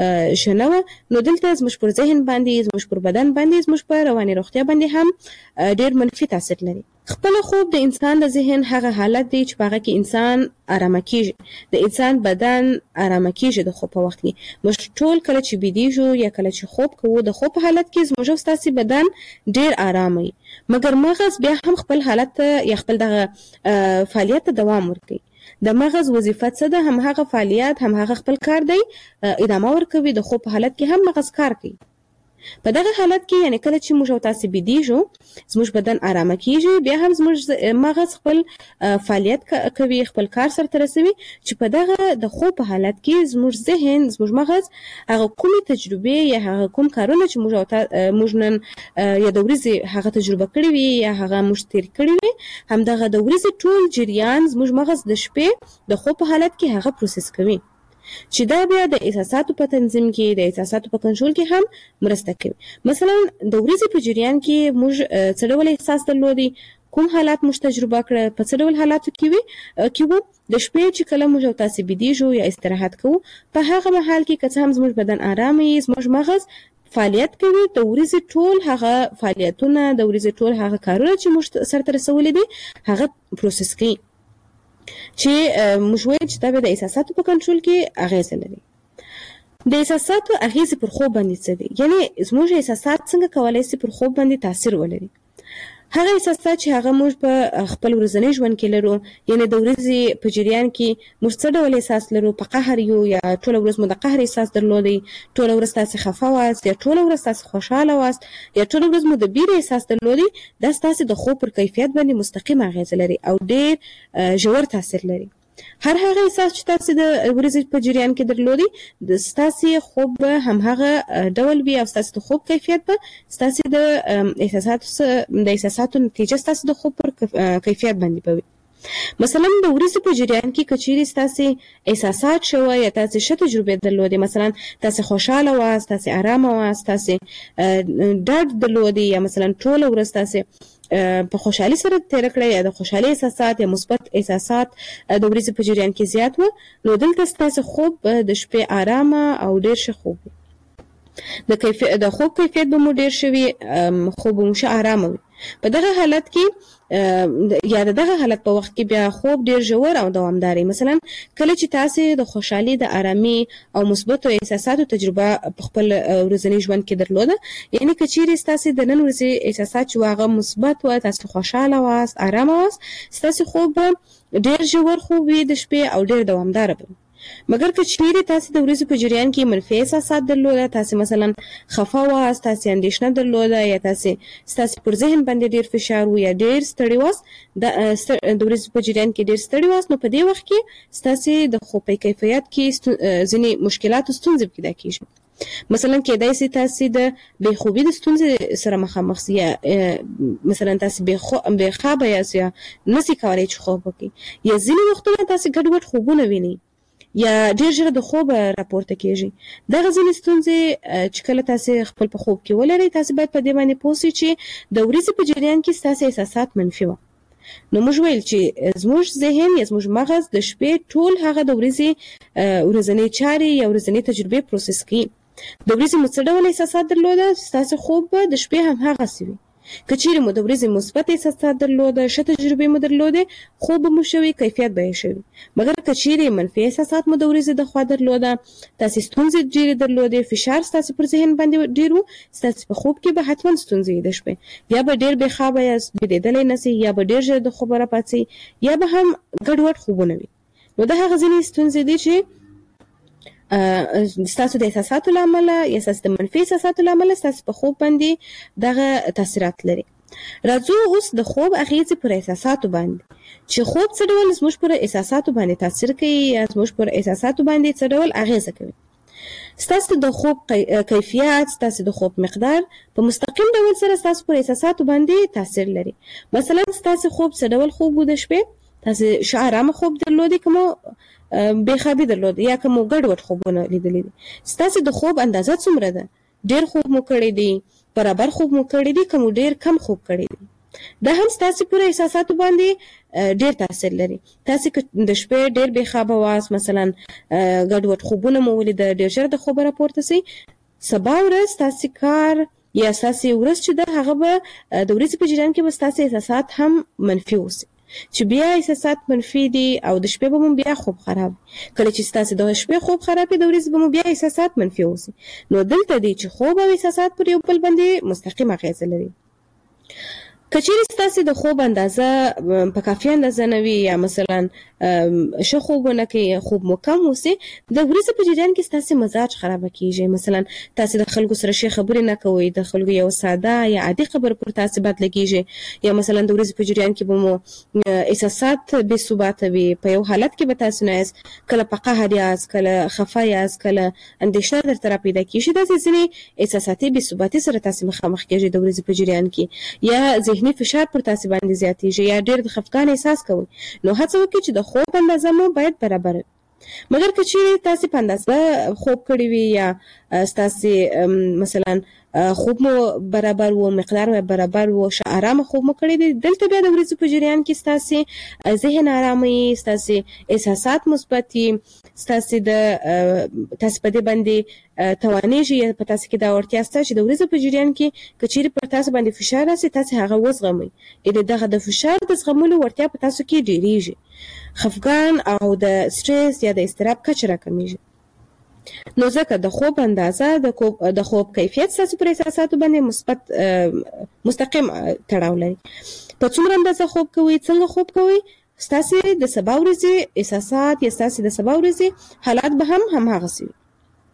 ښه نه وه نو دلته زموږ پر ذهن باندې زموږ پر بدن باندې زموږ په رواني روغتیا باندې هم ډېر منفي تاثیر لري. خپل خوب د انسان د ذهن هغه حالت دی چې په هغه کې انسان آرامه کیږي د انسان بدن آرامه کیږي د خوب په وخت کې. موږ ټول کله چې بیدیږو یا کله چې خوب کوو د خوب په حالت کې زموږ ستاسو بدن ډېر آرام وي مګر مغز بیا هم خپل حالت یا خپل دغه فعالیت ته دوام ورکوي. د مغز وظیفه څه ده؟ هم هغه فعالیت هم هغه خپل کار دی ادامه ورکوي. د خوب په حالت کې هم مغز کار کوي په دغه حالت کې یعنی کله چې موږ او تاسو بيدیږو زموږ بدن آرامه کیږي، بیا هم زموږ مغز خپل فعالیت کوي، خپل کار سره رسوي چې په دغه د خوب په حالت کې زموږ ذهن زموږ مغز هغه کومې تجربه یا هغه کوم کارونه چې موږ نن یا د ورځې هغه تجربه کړې وي یا هغه موږ تیر کړی وي، همدغه د ورځې ټول جریان زموږ مغز د شپې د خوب په حالت کې هغه پروسس کوي چې دا بیا د احساساتو په تنظیم کې د احساساتو په کنټرول کې هم مرسته کوي. مثلا د ورځې په جریان کې موږ څه ډول احساس درلودي، کوم حالات موږ تجربه کړ، په څه ډول حالاتو کې وو د شپې چې کله موږ او تاسو بيدیږو یا استراحت کوو، په هغه مهال کې که هم زموږ بدن آرام وي، زموږ مغز فعالیت کوي، د ورځې ټول هغه فعالیتونه د ورځې ټول هغه کارونه چې موږ سره رسولي دي هغه پروسس کوي چې موږ وایو چې دا به د احساساتو په کنټرول کې اغیزه لري. د احساساتو اغیزه پر خوب باندې څه دي؟ یعنی زموږ احساسات څنګه کولای شي پر خوب باندې تاثیر ولري؟ هغه احساسات چې هغه موږ په خپل ورځنی ژوند کې لرو، یعنی د ورځې په جریان کې موږ څه ډول احساس لرو، په قهر یو یا ټول ورځ مو د قهر احساس درلودي، ټول ورځ تاسو خفه واست یا ټول ورځ تاسو خوشاله واست یا ټول ورځ مو د بیر احساس درلودي، دا ستاسو د خوب پر کیفیت باندې مستقیم اغیزه لري او ډېر ژور تاثیر لري. هر هغه احساس چې تاسو د ورځې په جریان کې درلودي د ستاسو خوب به هم هغه ډول وي او ستاسو د خوب کیفیت به ستاسو د احساساتو نتیجه ستاسو د خوب پر کیفیت باندې وي. مثلا د ورځې په جریان کې کچيري ستاسو احساسات شوه یا تاسو ښه تجربه درلودي، مثلا تاسو خوشاله واست، تاسو آرامه واست، تاسو ډاډ درلودي یا مثلا ټول ورځ تاسو په خوشحالي سره تیر کړی یا د خوشحالي احساسات یا مثبت احساسات د ورځې په جریان کې زیات و، نو دلته ستاسو خوب د شپې آرامه او ډیر ښه خوب وي. د خوب کیفیت به مو ډیر شوي، خوب مو ښه آرامه وي. په دغه حالت کې یا دغه حالت په وخت کې بیا خوب ډیر ژور او دوامداري. مثلا کله چې تاسو د خوشحالي، د آرامي او مثبت احساساتو تجربه په خپل ورځنی ژوند کې درلوده، یعنی کچيري تاسو د نن ورځې احساسات چې واغه مثبت و، تاسو خوشاله واست، آرامه واست، تاسو خوب ډیر ژور خوب وي د شپې او ډیر دوامدار وي. مګر که چیرې تاسو د ورځې په جریان کې منفي احساسات درلوده، تاسو مثلا خفه واست، تاسو اندېښنه درلوده یا تاسو پر ذهن باندې ډیر فشار و یا ډیر ستړي واست، د ورځې په جریان کې ډیر ستړي واست، نو په دې وخت کې تاسو د خوب په کیفیت کې ځینې مشکلات او ستونزې پیدا کیږي. مثلا کېدای شي تاسو د بېخوبي د ستونزې سره مخامخ یا مثلا تاسو بېخوابه یاست یا نشئ کولای چې خوب وکړئ، یا ځینې وختونه تاسو ګډوډ خوبونه وینئ یا ډیر ژر د خوب راپورته کیږي. دغه ځینې ستونزې چې کله تاسو خپل په خوب کې ولرئ، تاسو باید په دې باندې پوه شئ چې د ورځې په جریان کې تاسو احساسات منفي وو. نو موږ ویل چې زموږ ذهن یا زموږ مغز د شپې ټول هغه د ورځنی چارې یا ورځنی تجربې پروسس کوي. د ورځې مو څه ډول احساسات درلوده، تاسو خوب به د شپې هم هغه سوي. کچېرې مو د ورځې مثبت احساسات درلوده، ښه تجربې مو درلوده، خوب مو شوی، کیفیت به یې شوی. مګر کچېرې منفي احساسات مو د ورځې د خوا درلوده، تاسو ستونزې ډېرې درلودې، فشار ستاسو پر ذهن باندې ډېر و، ستاسو په خوب کې به حتما ستونزې وي د شپې، یا به ډېر بېخوابه یاست، بېدېدلی نسئ، یا به ډېر ژر د خوبه راپاڅئ، یا به هم ګډوډ خوبونه وي. نو دا هغه ځینې ستونزې دي چې ستاسو د احساساتو له امله یا ستاسو د منفي احساساتو له امله ستاسو په خوب باندې دغه تاثیرات لري. راځو اوس د خوب اغیزې پر احساساتو باندې، چې خوب څه ډول زموږ پر احساساتو باندې تاثیر کوي یا زموږ پر احساساتو باندې څه ډول اغیزه کوي. ستاسو د خوب کیفیت، ستاسو د خوب مقدار په مستقیم ډول سره ستاسو پر احساساتو باندې تاثیر لري. مثلا ستاسو خوب څه ډول خوب و د شپې، تاسو ښه آرامه خوب درلودي که مو بېخوابي درلوده یا که مو ګډوډ خوبونه لیدلي دي، ستاسو د خوب اندازه څومره ده، ډېر خوب مو کړی دی، برابر خوب مو کړی دی، که مو ډېر کم خوب کړی دی، دا هم ستاسو پر احساساتو باندې ډېر تاثیر لري. تاسو که د شپې ډېر بېخوابه واست، مثلا ګډوډ خوبونه مو ولیده، ډېر ژر د خوبه راپورته سئ، سبا ورځ ستاسو کار یا ستاسو ورځ چې ده هغه به د ورځې په جریان کې به ستاسو احساسات هم منفي اوسي، چې بیا احساسات منفي دي او د شپې به مو بیا خوب خراب. کله چې ستاسو د شپې خوب خراب وي، د ورځې به مو بیا احساسات منفي اوسي. نو دلته دی چې خوب او احساسات پر یو بل باندې مستقیم اغیزه لري. کچېرې ستاسو د خوب اندازه په کافي اندازه نه وي یا مثلا ښه خوبونه کوي، خوب مو کم وسي، د ورځې په جریان کې ستاسو مزاج خراب کیږي. مثلا تاسو د خلکو سره شي خبرې نه کوئ، د خلکو یو ساده یا عادي خبر پر تاسو بد لګیږي، یا مثلا د ورځې په جریان کې به مو احساسات بې ثباته وي، په یو حالت کې به تاسو نه یاست، کله په قهر یاست، کله خفه یاست، کله اندېښنه درته را پیدا کیږي. داسې ځینې احساساتي بې ثباتي سره تاسو مخامخ کیږئ د ورځې په جریان کې، یا ذهني فشار پر تاسو باندې زیاتیږي، یا ډېر د خفګان احساس کوئ. نو هڅه وکړئ چې د خوب اندازه مو باید برابر وي. مګر که چیرې تاسو په اندازه خوب کړی وي یا تاسو مثلا خوب مو برابر وو، مقدار مو برابر وو، آرام خوب مو کړی دی، دلته بیا د ورځې په جریان کې تاسو ذهن آرامي، تاسو احساسات مثبتي، تاسو په دې باندې توانېږي یا په تاسو کې دا وړتیا شته چې د ورځې په جریان کې که چیرې پر تاسو باندې فشار راسي تاسو هغه وزغمئ. دغه د فشار د زغملو وړتیا په تاسو کې ډېرېږي، خفګان او د سټرس یا د اضطراب کچه راکمیږي. نو ځکه د خوب اندازه د خوب کیفیت تاسو پر احساساتو باندې مثبت مستقیم تړاو لري. په څومره اندازه خوب کوئ، څنګه خوب کوئ، ستاسو د سبا ورځې احساسات یا ستاسو د سبا ورځې حالات به هم هغسې وي.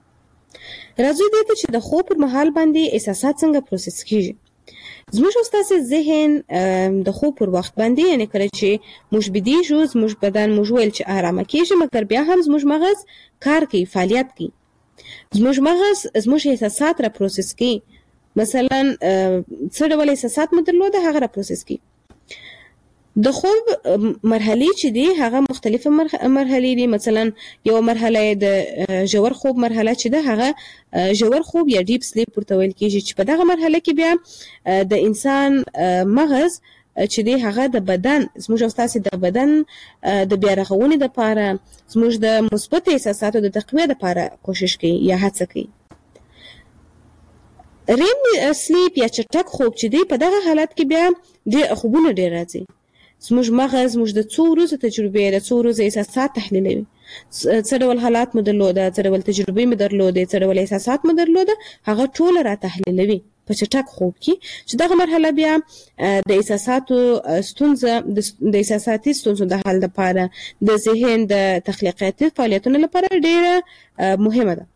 راځو دې ته چې د خوب پر مهال باندې احساسات څنګه پروسس کیږي. زموږ او ستاسو ذهن د خوب پر وخت باندې، یعنی کله چې موږ بیدېږو، زموږ بدن موږ ویل چې آرامه کیږي، مګر بیا هم زموږ مغز کار کوي، فعالیت کوي. زموږ مغز زموږ احساسات را پروسس کوي. مثلا څه ډول احساسات مو درلوده هغه را پروسس کوي. د خوب مرحلې چې دي هغه مختلفه مرحلې دي. مثلا یو مرحله د ژور خوب مرحله چې ده هغه ژور خوب یا ډیپ سلیپ ورته ویل کیږي، چې په دغه مرحله کې بیا د انسان مغز چې دی هغه د بدن، زموږ او ستاسو د بدن د بیا رغونې لپاره، زموږ د مثبت احساساتو د تقویه لپاره کوشش کوي یا هڅه کوي. ریم سلیپ یا چټک خوب چې دی په دغه حالت کې بیا ډېر خوبونه ډېر راځي. زموږ مغز موږ د څو ورځو تجربې، د څو ورځو احساسات تحلیلوي. څه ډول حالات مو درلوده، څه ډول تجربې مو درلودې، څه ډول احساسات مو درلوده، هغه ټوله را تحلیلوي په چټک خوب کې. چې دغه مرحله بیا د احساساتو ستونزه، د احساساتي ستونزو د حل لپاره، د ذهن د تخلیقاتي فعالیتونو لپاره ډېره مهمه ده.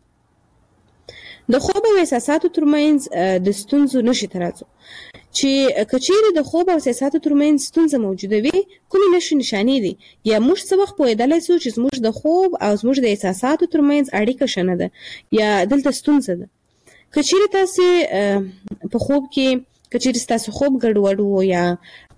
د خوب او احساساتو ترمنځ د ستونزو نښې ته راځو. چې که چیرې د خوب او احساساتو ترمنځ ستونزه موجوده وي، کومې نښې نښانې دي، یا موږ څه وخت پوهېدلی سو چې زموږ د خوب او زموږ د احساساتو ترمنځ اړیکه ښه نه ده یا دلته ستونزه ده. که چیرې تاسو په خوب کې، که چیرې ستاسو خوب ګډوډ و یا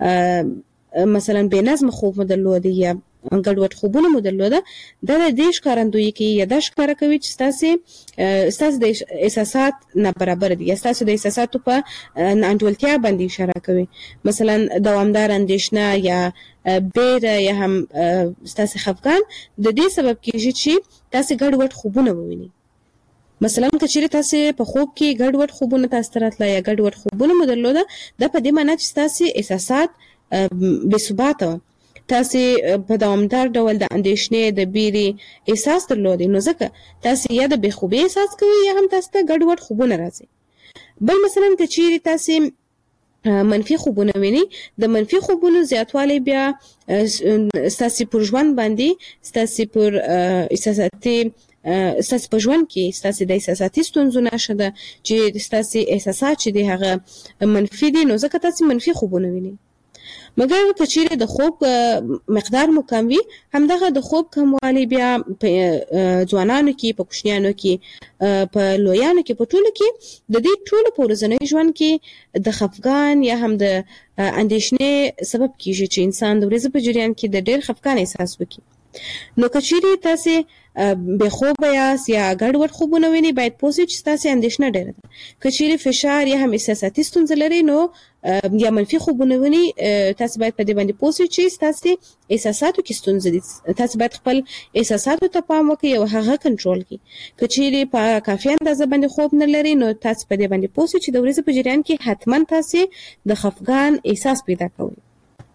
مثلا بې نظمه خوب مو درلوده یا ګډوډ خوبونه مو درلوده، دا د دې ښکارندویي کوي یا دا ښکاره کوي چې ستاسو د احساسات نابرابر دي، یا ستاسو د احساساتو په ناانډولتیا باندې اشاره کوي. مثلا دوامدار اندېښنه یا بیره یا هم ستاسو خفګان د دې سبب کیږي چې تاسو ګډوډ خوبونه ووینئ. مثلا که چیرې تاسو په خوب کې ګډوډ خوبونه تاسو ته راتله یا ګډوډ خوبونه مو درلوده، دا په دې معنی چې ستاسو احساسات بې ثباته وه، تاسو په دوامدار ډول د اندېښنې، د بیرې احساس درلودی، نو ځکه تاسو یا د بې خوبۍ احساس کوئ یا هم تاسو ته ګډوډ خوبونه راځي. بل مثلا که چیرې تاسو منفي خوبونه ویني، د منفي خوبونو زیاتوالی بیا ستاسو پر ژوند باندې، ستاسو پر احساساتي، ستاسو په ژوند کې ستاسو د احساساتي ستونزو نښه ده چې ستاسو احساسات چې دي هغه منفي دي، نو ځکه تاسو منفي خوبونه ویني. مګر که چیرې د خوب مقدار مو کم وي، همدغه د خوب کموالی بیا په ځوانانو کې، په کوچنیانو کې، په لویانو کې، په ټولو کې د دې ټولو په ورځني ژوند کې د خفګان یا هم د اندېښنې سبب کیږي چې انسان د ورځې په جریان کې د ډېر خفګان احساس وکړي. نو که چیرې تاسو بې خوبه یاست یا ګډوډ خوبونه وینئ، باید پوه شئ چې ستاسو اندېښنه ډېره ده. که چیرې فشار یا هم احساساتي ستونزه لرئ، نو یا منفي خوبونه وینئ، تاسو باید په دې باندې پوه شئ چې ستاسو احساساتو کې ستونزه دي. تاسو باید خپل احساساتو ته پام وکړئ او هغه کنټرول کړئ. که چیرې په کافي اندازه باندې خوب نه لرئ، نو تاسو په دې باندې پوه شئ چې د ورځې په جریان کې حتما تاسو د خفګان احساس پیدا کوئ.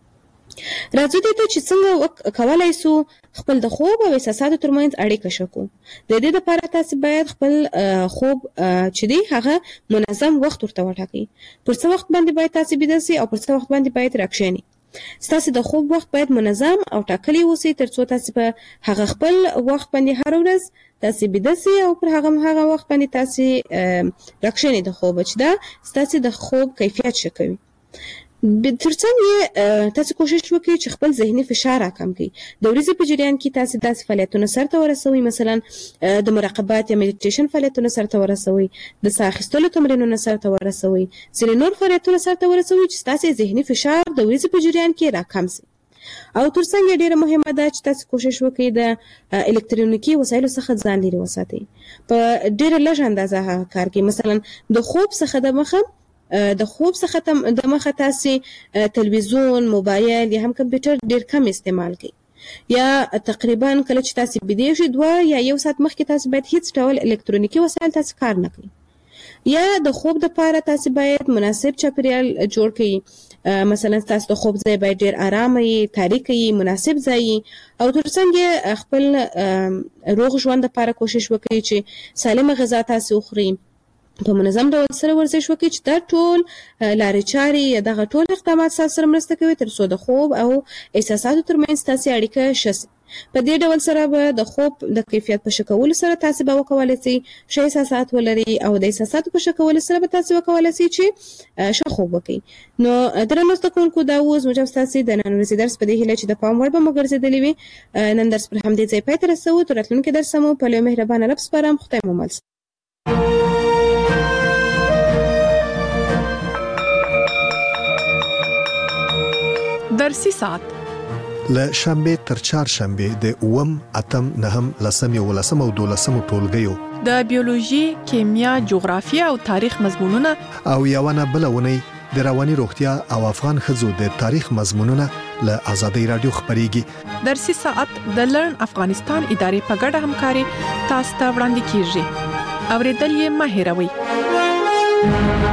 راځو دې ته چې څنګه کولای شو خپل د خوب او احساساتو ترمنځ اړیکه شکو. د دې لپاره تاسو باید خپل خوب چې دی هغه منظم وخت ورته وټاکئ. پر څه وخت باندې باید تاسو بيده سئ او پر څه وخت باندې باید راکښینئ. ستاسو د خوب وخت باید منظم او ټاکلی اوسي ترڅو تاسو په هغه خپل وخت باندې هر ورځ تاسو بيده سئ او پر هغه وخت باندې تاسو راکښینئ د خوب چې دا ستاسو د خوب کیفیت ښه کوي. ترڅنګ تاسو کوشش وکړئ چې خپل ذهني فشار راکم کړئ. د ورځې په جریان کې تاسو داسې فعالیتونه سرته ورسوئ، مثلا د مراقبات یا میډیټیشن فعالیتونه سرته ورسوئ، د ساه اخیستلو تمرینونه سرته ورسوئ، ځینې نور فعالیتونه سرته ورسوئ چې تاسو ذهني فشار د ورځې په جریان کې راکم شي. او ترڅنګ ډیره مهمه ده چې تاسو کوشش وکړئ د الکترونیکي وسایلو څخه ځان لرې وساتئ. په ډیره لږ اندازه کار کوي. مثلا د خوب څخه د مخه تاسو تلویزیون، موبایل یا هم کمپیوټر ډیر کم استعمال کړئ. یا تقریبا کله چې تاسو بيده شئ 2 یا 1 ساعت مخکې تاسو باید هیڅ ډول الکترونیکي وسایل تاسو کار نه کړئ. یا د خوب لپاره تاسو باید مناسب چاپیریال جوړ کړئ. مثلا تاسو د خوب ځای باید ډیر آرام وي، تاریک وي، مناسب ځای او ترڅنګ خپل روغ ژوند لپاره کوشش وکړئ چې سالمه غذا تاسو وخورئ، په منظم ډول سره ورزش وکړئ چې دا ټول لارې چارې یا دغه ټول اقدامات سره مرسته کوي ترڅو د خوب او احساساتو ترمنځ تاسو اړیکه ښه. په دې ډول سره به د خوب د کیفیت په ښه کولو سره تاسو به وکولای شئ ښه احساسات ولرئ او د احساساتو په ښه کولو سره به تاسو وکولای شئ چې ښه خوب وکړئ. نو درنو زده کوونکو دا اوس موږ تاسو د نن ورځې درس په دې هیله چې د پام وړ به مو ګرځېدلی وي. نن درس پر همدې ځای پای ته رسوو. تر راتلونکي درس مو په لوی مهربانه رب سپارم. خدای مو مل. درسي ساعت له شنبه تر چهارشنبه د 8، 8، 9، 10 او 12 ټولګیو د بیولوژي، کیمیا، جغرافیه او تاریخ مضمونونه او یوونه بلونه د رواني روغتیا او افغان ښځو د تاریخ مضمونونه له آزادۍ رادیو خبريږي. درسي ساعت د لرن افغانستان ادارې په ګډه همکاري تاسو ته وړاندې کیږي. اوریدل یې مه هېروئ.